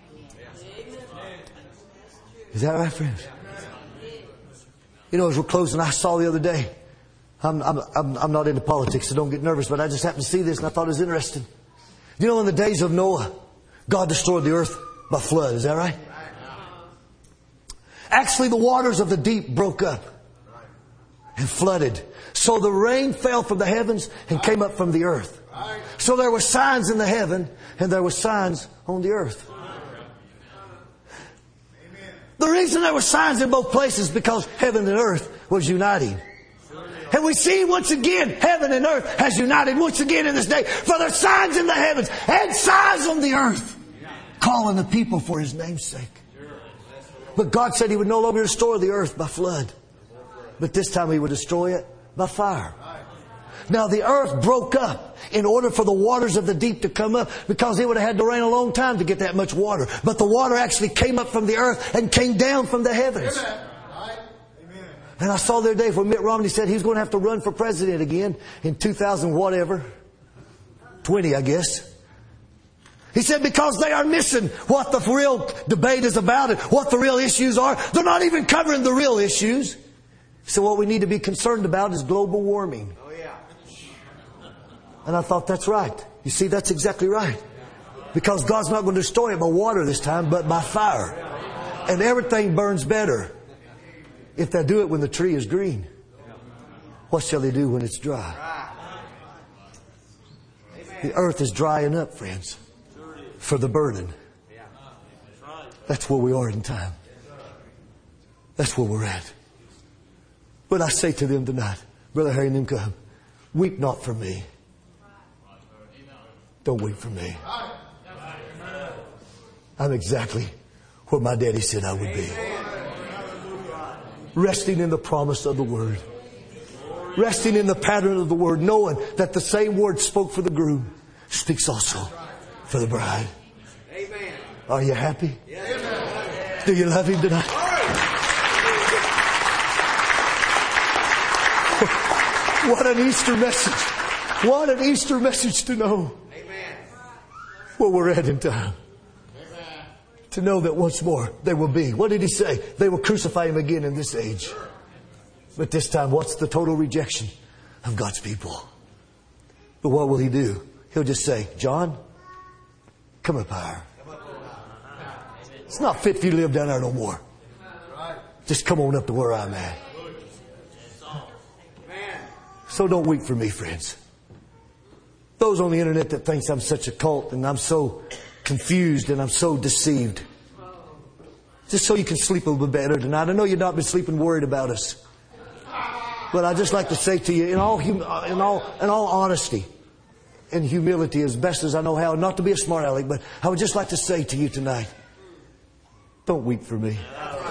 Is that right, friends? You know, as we're closing, I saw the other day. I'm not into politics, so don't get nervous, but I just happened to see this and I thought it was interesting. You know, in the days of Noah, God destroyed the earth by flood. Is that right? Actually, the waters of the deep broke up and flooded. So the rain fell from the heavens and came up from the earth. So there were signs in the heaven and there were signs on the earth. The reason there were signs in both places because heaven and earth was uniting. And we see once again, heaven and earth has united once again in this day. For there's signs in the heavens and signs on the earth, calling the people for His name's sake. But God said He would no longer restore the earth by flood, but this time He would destroy it by fire. Now the earth broke up in order for the waters of the deep to come up, because it would have had to rain a long time to get that much water. But the water actually came up from the earth and came down from the heavens. And I saw the other day where Mitt Romney said he's going to have to run for president again in 2000 whatever, 20 I guess. He said because they are missing what the real debate is about and what the real issues are. They're not even covering the real issues. So what we need to be concerned about is global warming. And I thought, that's right. You see, that's exactly right. Because God's not going to destroy it by water this time, but by fire. And everything burns better if they do it when the tree is green. What shall they do when it's dry? The earth is drying up, friends, for the burning. That's where we are in time. That's where we're at. But I say to them tonight, Brother Harry and them come, weep not for me. Don't weep for me. I'm exactly where my daddy said I would be. Resting in the promise of the Word. Resting in the pattern of the Word, knowing that the same Word spoke for the groom speaks also for the bride. Are you happy? Do you love Him tonight? What an Easter message. What an Easter message to know where we're at in time. To know that once more there will be. What did He say? They will crucify Him again in this age. But this time, what's the total rejection of God's people? But what will He do? He'll just say, John, come up higher. It's not fit for you to live down there no more. Just come on up to where I'm at. So don't weep for me, friends. Those on the internet that thinks I'm such a cult and I'm so confused and I'm so deceived. Just so you can sleep a little bit better tonight. I know you've not been sleeping worried about us. But I'd just like to say to you, in all honesty and humility, as best as I know how, not to be a smart aleck, but I would just like to say to you tonight, don't weep for me.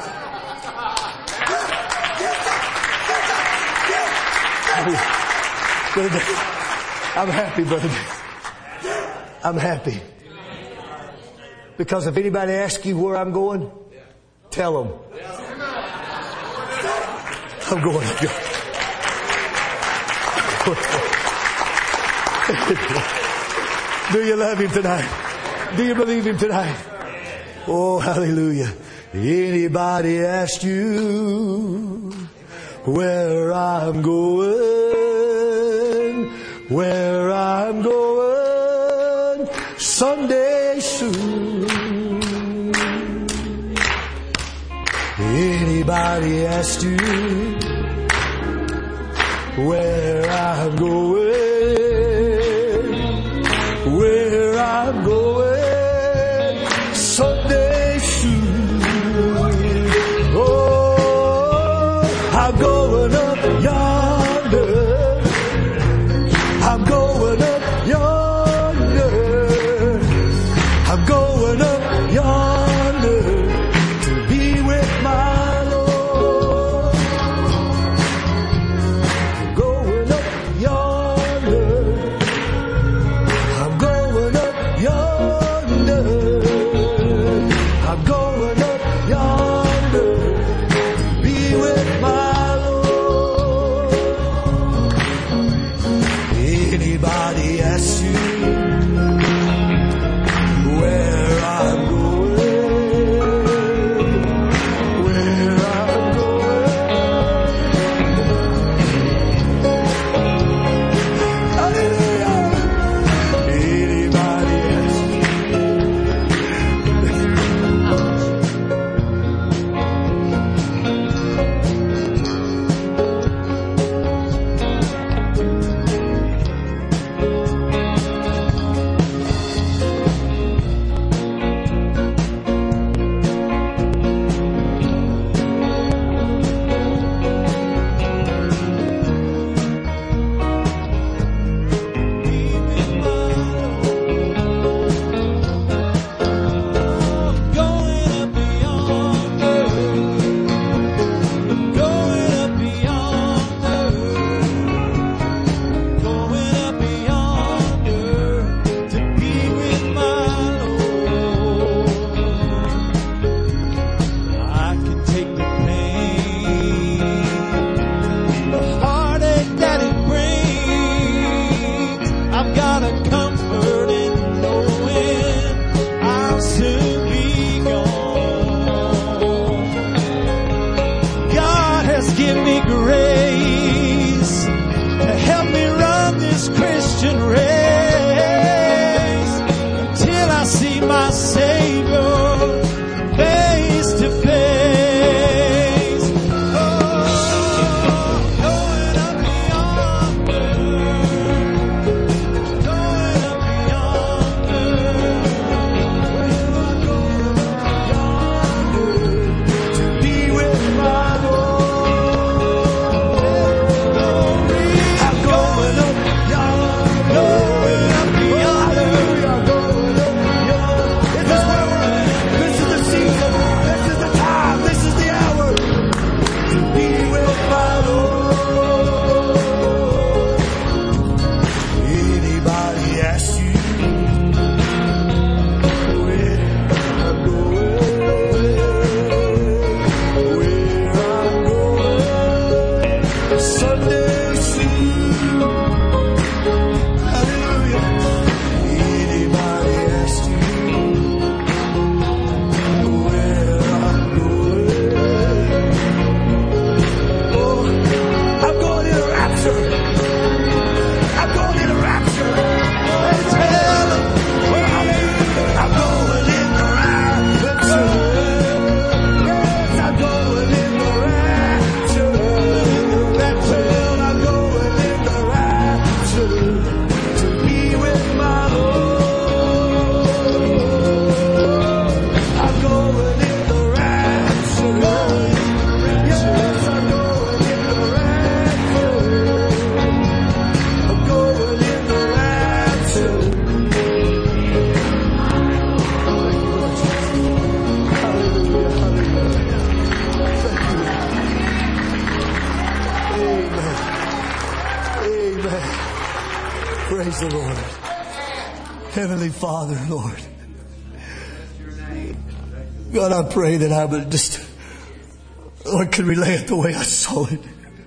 I'm happy, brother. I'm happy. Because if anybody asks you where I'm going, tell them. I'm going to go. Do you love Him tonight? Do you believe Him tonight? Oh, hallelujah. Anybody ask you where I'm going, where I'm going someday soon. Anybody ask you where I'm going, where I'm going someday soon. Oh, I'm going up yonder. I'm going up yonder. I'm going up yonder to be with my Lord. I'm going up yonder. I'm going up yonder. I'm going up yonder to be with my Lord. Praise the Lord. Heavenly Father, Lord. God, I pray that I would just, Lord, could relay it the way I saw it.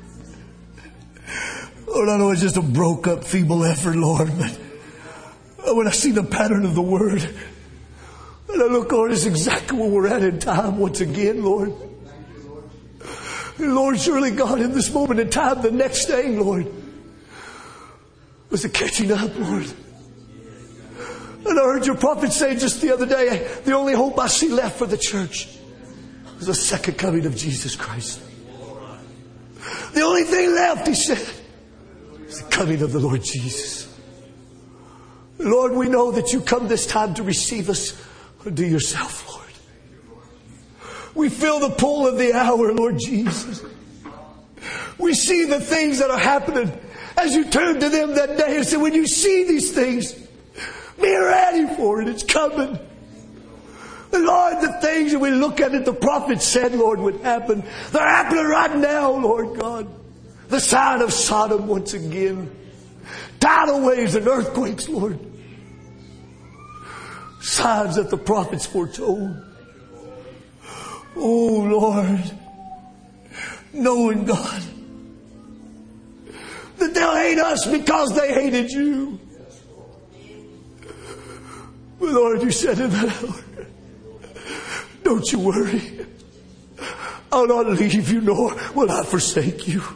Lord, I know it's just a broke up, feeble effort, Lord, but when I see the pattern of the Word, and I look, Lord, it's exactly where we're at in time once again, Lord. Lord, surely, God, in this moment in time, the next thing, Lord, was the catching up, Lord. And I heard your prophet say just the other day, the only hope I see left for the church is the second coming of Jesus Christ. The only thing left, he said, is the coming of the Lord Jesus. Lord, we know that you come this time to receive us unto yourself, Lord. We feel the pull of the hour, Lord Jesus. We see the things that are happening as you turned to them that day and said, when you see these things, be ready for it. It's coming. And Lord, the things that we look at it, the prophet said, Lord, would happen. They're happening right now, Lord God. The sign of Sodom once again. Tidal waves and earthquakes, Lord. Signs that the prophets foretold. Oh, Lord. Knowing, God, that they'll hate us because they hated you. But Lord, you said in that hour, don't you worry. I'll not leave you, nor will I forsake you.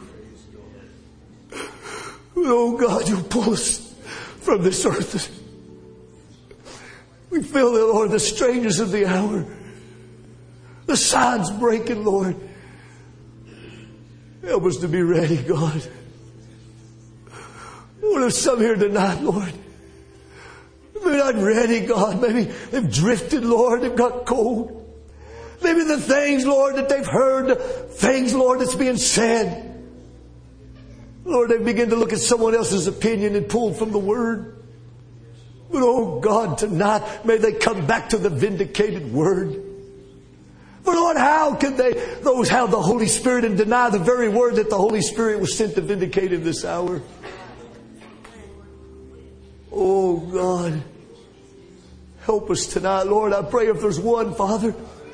Oh God, you'll pull us from this earth. We feel that, Lord, the strangers of the hour. The signs breaking, Lord. Help us to be ready, God. Lord, there's some here tonight, Lord. They're not ready, God. Maybe they've drifted, Lord. They've got cold. Maybe the things, Lord, that they've heard, things, Lord, that's being said. Lord, they begin to look at someone else's opinion and pull from the Word. But oh God, tonight, may they come back to the vindicated Word. But Lord, how can those have the Holy Spirit and deny the very Word that the Holy Spirit was sent to vindicate in this hour? Oh God, help us tonight, Lord. I pray if there's one, Father.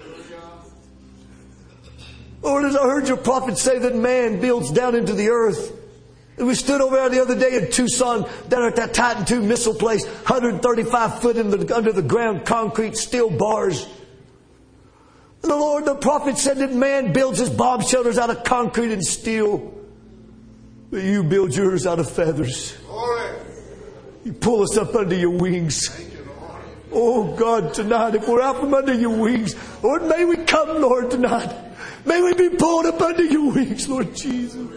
Lord, as I heard your prophet say that man builds down into the earth. And we stood over there the other day in Tucson, down at that Titan II missile place, 135 foot under the ground, concrete, steel bars. And the Lord, the prophet said that man builds his bomb shelters out of concrete and steel. But you build yours out of feathers. You pull us up under your wings. Oh God, tonight, if we're out from under your wings, Lord, may we come, Lord, tonight. May we be pulled up under your wings, Lord Jesus.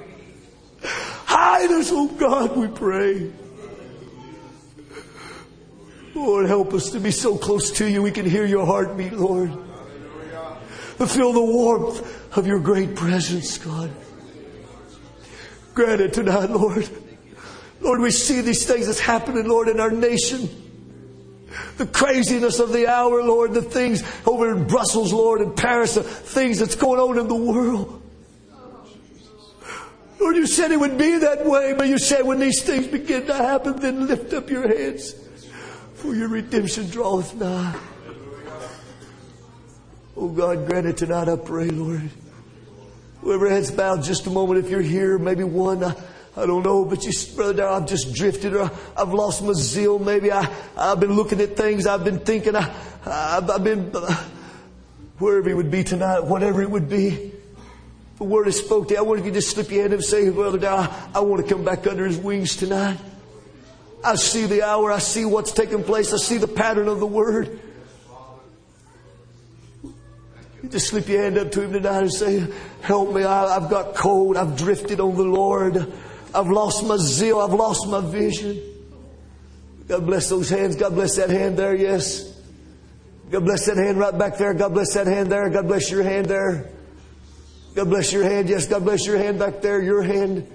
Hide us, oh God, we pray. Lord, help us to be so close to you we can hear your heartbeat, Lord. To feel the warmth of your great presence, God. Grant it tonight, Lord. Lord, we see these things that's happening, Lord, in our nation. The craziness of the hour, Lord. The things over in Brussels, Lord, and Paris. The things that's going on in the world. Lord, you said it would be that way. But you said when these things begin to happen, then lift up your heads. For your redemption draweth nigh. Oh God, grant it tonight, I pray, Lord. Whoever heads bowed just a moment, if you're here, maybe one, I don't know, but you, brother, I've just drifted, or I've lost my zeal. Maybe I've been looking at things. I've been thinking. I've been wherever it would be tonight, whatever it would be. The Word has spoke to you. I wonder if you just slip your hand up and say, brother, I want to come back under His wings tonight. I see the hour. I see what's taking place. I see the pattern of the Word. You just slip your hand up to Him tonight and say, help me. I've got cold. I've drifted on the Lord. I've lost my zeal. I've lost my vision. God bless those hands. God bless that hand there. Yes. God bless that hand right back there. God bless that hand there. God bless your hand there. God bless your hand. Yes. God bless your hand back there. Your hand.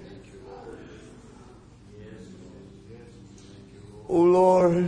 Oh Lord.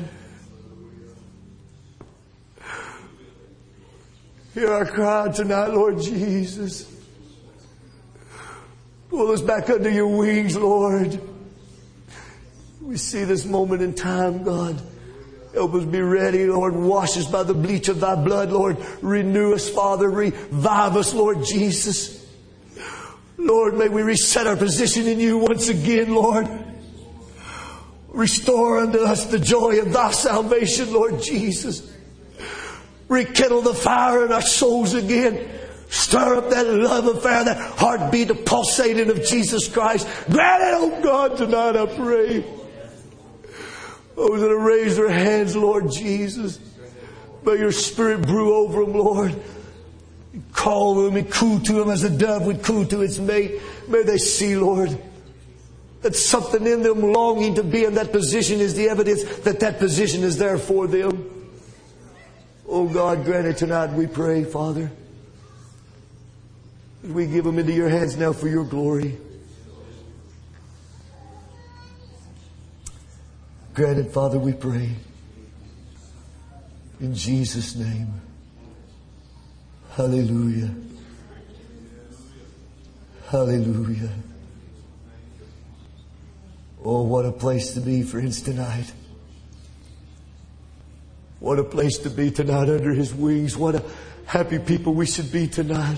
Hear our cry tonight, Lord Jesus. Pull us back under your wings, Lord. We see this moment in time, God. Help us be ready, Lord. Wash us by the bleach of thy blood, Lord. Renew us, Father. Revive us, Lord Jesus. Lord, may we reset our position in you once again, Lord. Restore unto us the joy of thy salvation, Lord Jesus. Rekindle the fire in our souls again. Stir up that love affair, that heartbeat of pulsating of Jesus Christ. Grant it, oh God, tonight, I pray. Those that have raised their hands, Lord Jesus, may your Spirit brew over them, Lord. Call them and coo to them as a dove would coo to its mate. May they see, Lord, that something in them longing to be in that position is the evidence that that position is there for them. Oh God, grant it tonight, we pray, Father. We give them into your hands now for your glory. Grant it, Father, we pray. In Jesus' name. Hallelujah. Hallelujah. Oh, what a place to be, friends, tonight. What a place to be tonight under His wings. What a happy people we should be tonight.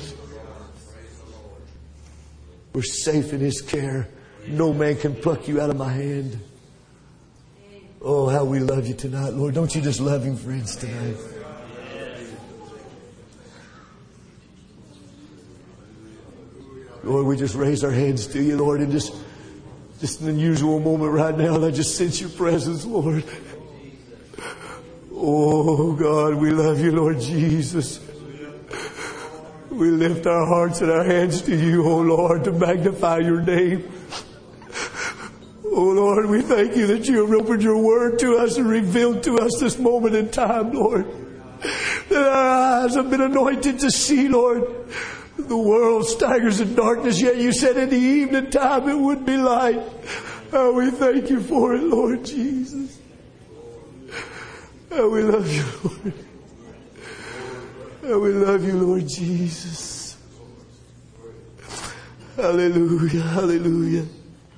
We're safe in His care. No man can pluck you out of my hand. Oh, how we love you tonight, Lord. Don't you just love Him, friends, tonight? Lord, we just raise our hands to you, Lord, and just an unusual moment right now. And I just sense your presence, Lord. Oh, God, we love you, Lord Jesus. We lift our hearts and our hands to you, oh Lord, to magnify your name. Oh Lord, we thank you that you have opened your word to us and revealed to us this moment in time, Lord. That our eyes have been anointed to see, Lord. The world staggers in darkness, yet you said in the evening time it would be light. Oh, we thank you for it, Lord Jesus. Oh, we love you, Lord. Oh, we love you, Lord Jesus. Hallelujah, hallelujah.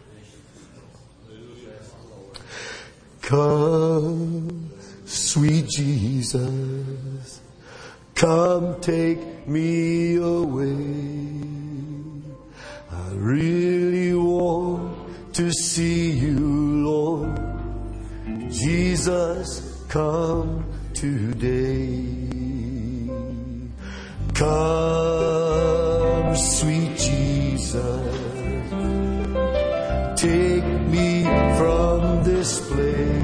Come, sweet Jesus, come take me away. I really want to see you, Lord. Jesus, come today. Come, sweet Jesus, take me from this place.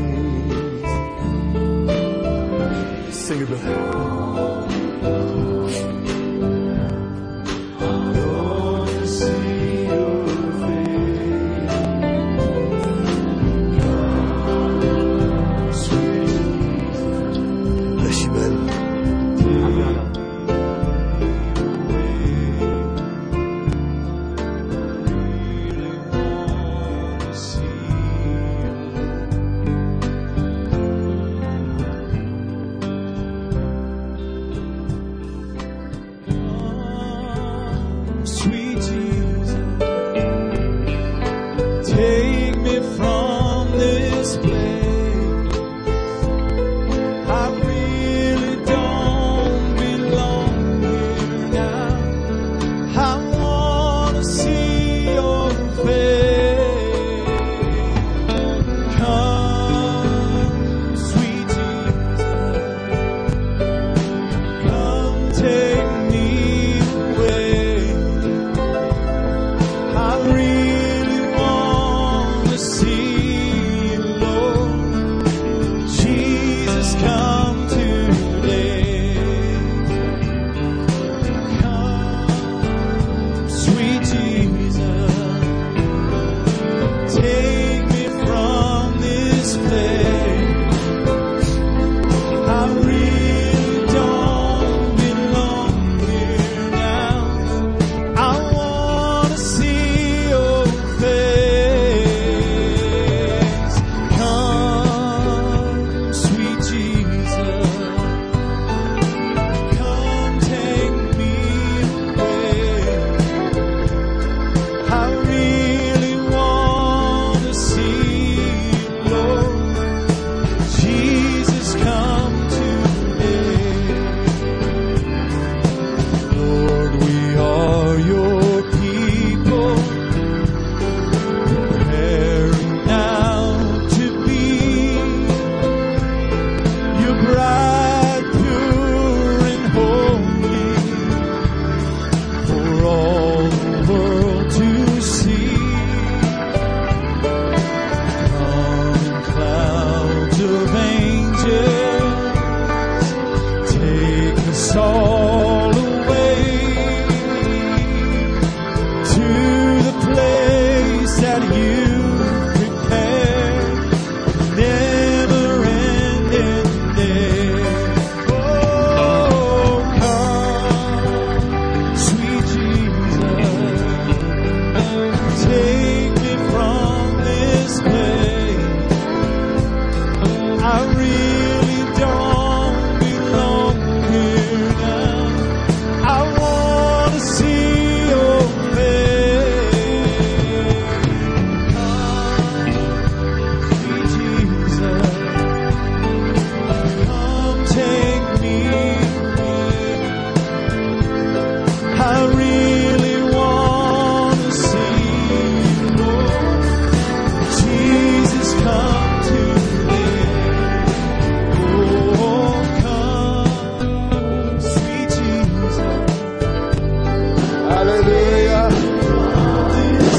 Sing it back. I want to see your face. Come, sweet Jesus. Bless you, man.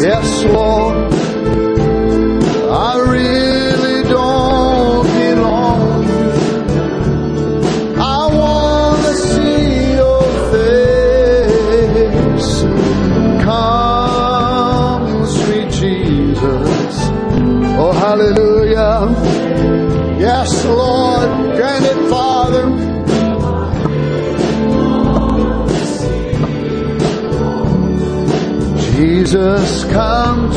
Yes, Lord, I really don't belong here. I want to see your face. Come, sweet Jesus. Oh, hallelujah. Yes, Lord, grant it, Father. Jesus, come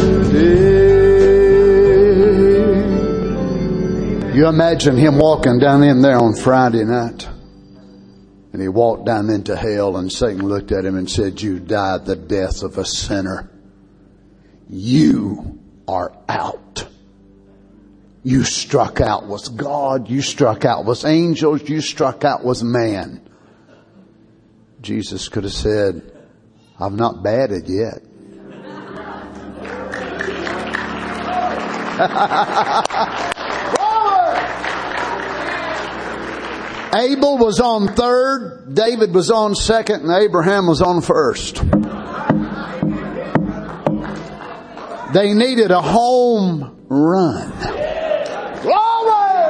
today. You imagine him walking down in there on Friday night. And he walked down into hell, and Satan looked at him and said, you died the death of a sinner. You are out. You struck out with God. You struck out with angels. You struck out with man. Jesus could have said, I've not batted yet. Abel was on third, David was on second, and Abraham was on first. They needed a home run. Glory!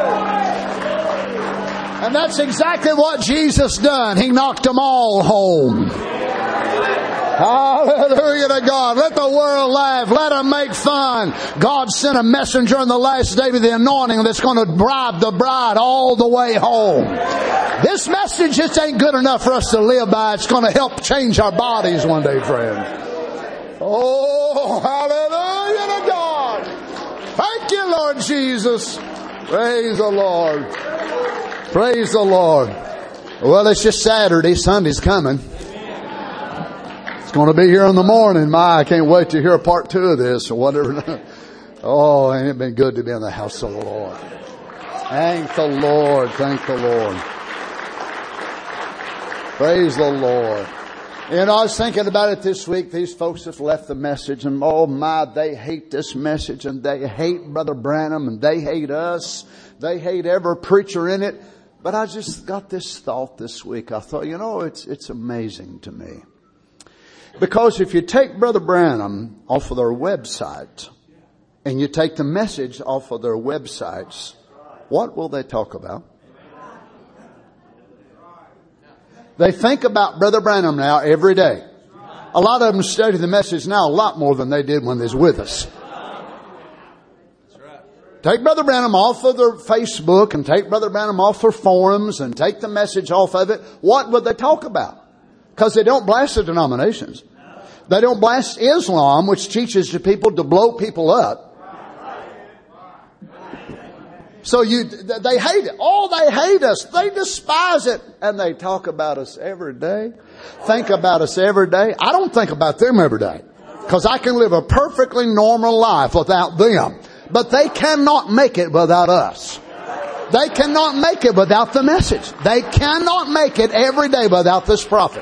And that's exactly what Jesus done. He knocked them all home. Hallelujah to God. Let the world laugh. Let them make fun. God sent a messenger in the last day with the anointing that's going to bribe the bride all the way home. This message just ain't good enough for us to live by. It's going to help change our bodies one day, friends. Oh, hallelujah to God. Thank you, Lord Jesus. Praise the Lord. Praise the Lord. Well, it's just Saturday. Sunday's coming. It's going to be here in the morning. I can't wait to hear part 2 of this or whatever. Oh, ain't it been good to be in the house of the Lord. Thank the Lord. Thank the Lord. Praise the Lord. You know, I was thinking about it this week. These folks have left the message, and oh my, they hate this message, and they hate Brother Branham, and they hate us. They hate every preacher in it. But I just got this thought this week. I thought, you know, it's amazing to me. Because if you take Brother Branham off of their website and you take the message off of their websites, what will they talk about? They think about Brother Branham now every day. A lot of them study the message now a lot more than they did when they was with us. Take Brother Branham off of their Facebook and take Brother Branham off their forums and take the message off of it. What would they talk about? Because they don't blast the denominations. They don't blast Islam, which teaches the people to blow people up. So they hate it. Oh, they hate us. They despise it. And they talk about us every day. Think about us every day. I don't think about them every day. Because I can live a perfectly normal life without them. But they cannot make it without us. They cannot make it without the message. They cannot make it every day without this prophet.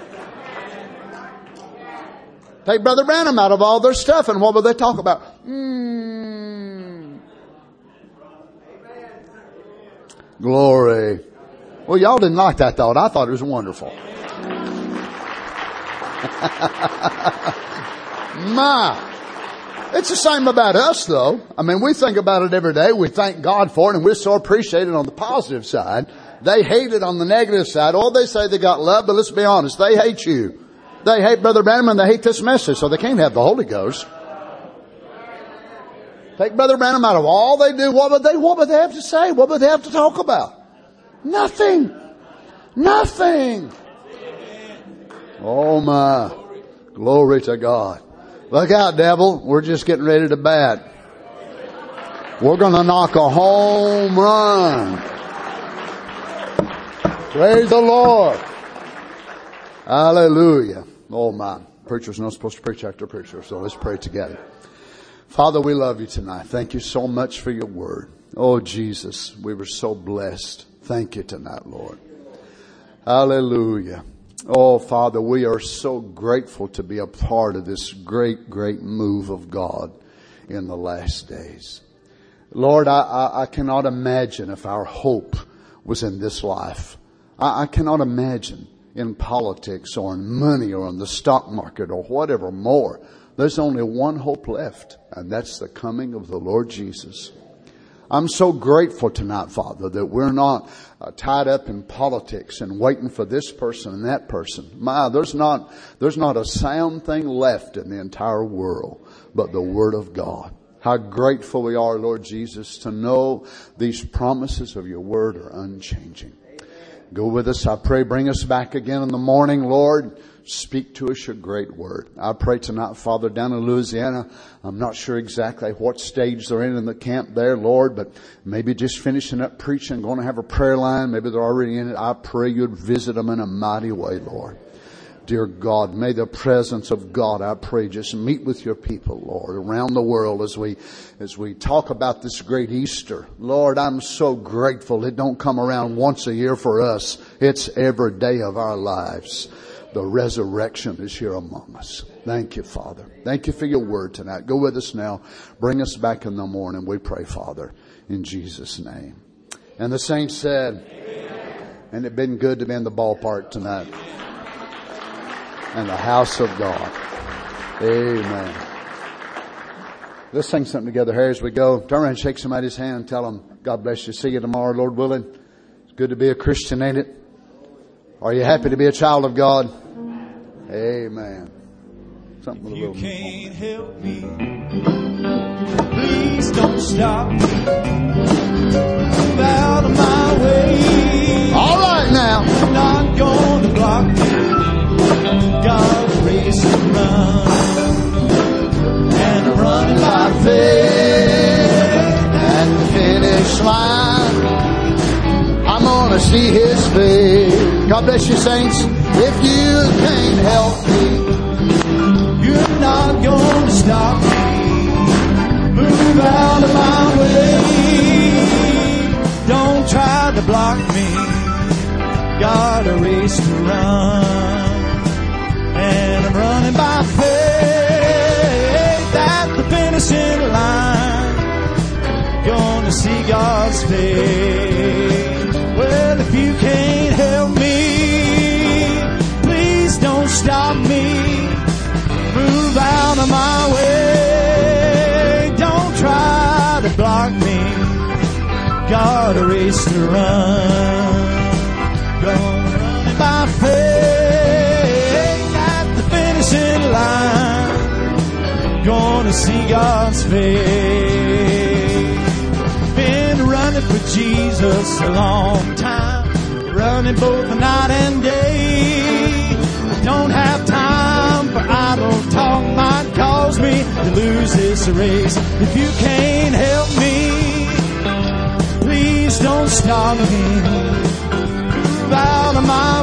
Take Brother Branham out of all their stuff, and what will they talk about? Glory. Well, y'all didn't like that thought. I thought it was wonderful. My. It's the same about us, though. I mean, we think about it every day. We thank God for it, and we're so appreciated on the positive side. They hate it on the negative side. Oh, they say they got love, but let's be honest. They hate you. They hate Brother Branham, and they hate this message, so they can't have the Holy Ghost. Take Brother Branham out of all they do. What would they have to say? What would they have to talk about? Nothing. Nothing. Oh my. Glory to God. Look out, devil. We're just getting ready to bat. We're going to knock a home run. Praise the Lord. Hallelujah. Oh my. Preacher's not supposed to preach after preacher, so let's pray together. Father, we love you tonight. Thank you so much for your word. Oh Jesus, we were so blessed. Thank you tonight, Lord. Hallelujah. Oh Father, we are so grateful to be a part of this great, great move of God in the last days. Lord, I cannot imagine if our hope was in this life. I cannot imagine. in politics or in money or in the stock market or whatever more. There's only one hope left, and that's the coming of the Lord Jesus. I'm so grateful tonight, Father, that we're not tied up in politics and waiting for this person and that person. There's not a sound thing left in the entire world but the Word of God. How grateful we are, Lord Jesus, to know these promises of your Word are unchanging. Go with us, I pray. Bring us back again in the morning, Lord. Speak to us your great word. I pray tonight, Father, down in Louisiana, I'm not sure exactly what stage they're in the camp there, Lord, but maybe just finishing up preaching, going to have a prayer line. Maybe they're already in it. I pray you'd visit them in a mighty way, Lord. Dear God, may the presence of God, I pray, just meet with your people, Lord, around the world as we talk about this great Easter. Lord, I'm so grateful it don't come around once a year for us. It's every day of our lives. The resurrection is here among us. Thank you, Father. Thank you for your word tonight. Go with us now. Bring us back in the morning. We pray, Father, in Jesus' name. And the saints said, amen. And it's been good to be in the ballpark tonight. And the house of God. Amen. Let's sing something together here as we go. Turn around and shake somebody's hand and tell them, God bless you. See you tomorrow, Lord willing. It's good to be a Christian, ain't it? Are you happy to be a child of God? Amen. Something If a you little can't help me, please don't stop me. Move out of my way. All right now. You're not going to block me. Got a race to run, and I'm running by faith And the finish line, I'm gonna see his face. God bless you, saints. If you can't help me, you're not going to stop me. Move out of my way. Don't try to block me. Got a race to run, and I'm running by faith at the finishing line. Gonna see God's face. Well, if you can't help me, please don't stop me. Move out of my way. Don't try to block me. Got a race to run. Gonna run it by faith at the finishing line. Gonna see God's face. Been running for Jesus a long time, running both night and day. Don't have time for idle talk, might cause me to lose this race. If you can't help me, please don't stop me. Move out of my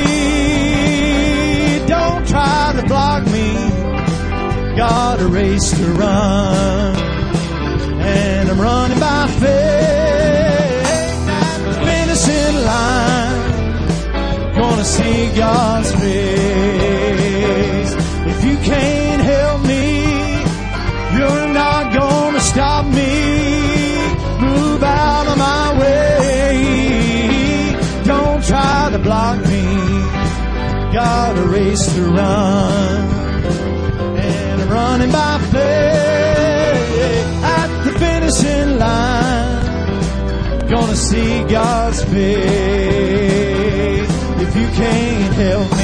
way. Don't try to block me. Got a race to run, and I'm running by faith at the finishing line. Gonna see God's face. If you can't help me, you're not gonna stop me. Move out of my way. Don't try to block me. Got a race to run, and I'm running by faith at the finishing line. Gonna see God's face. If you can't help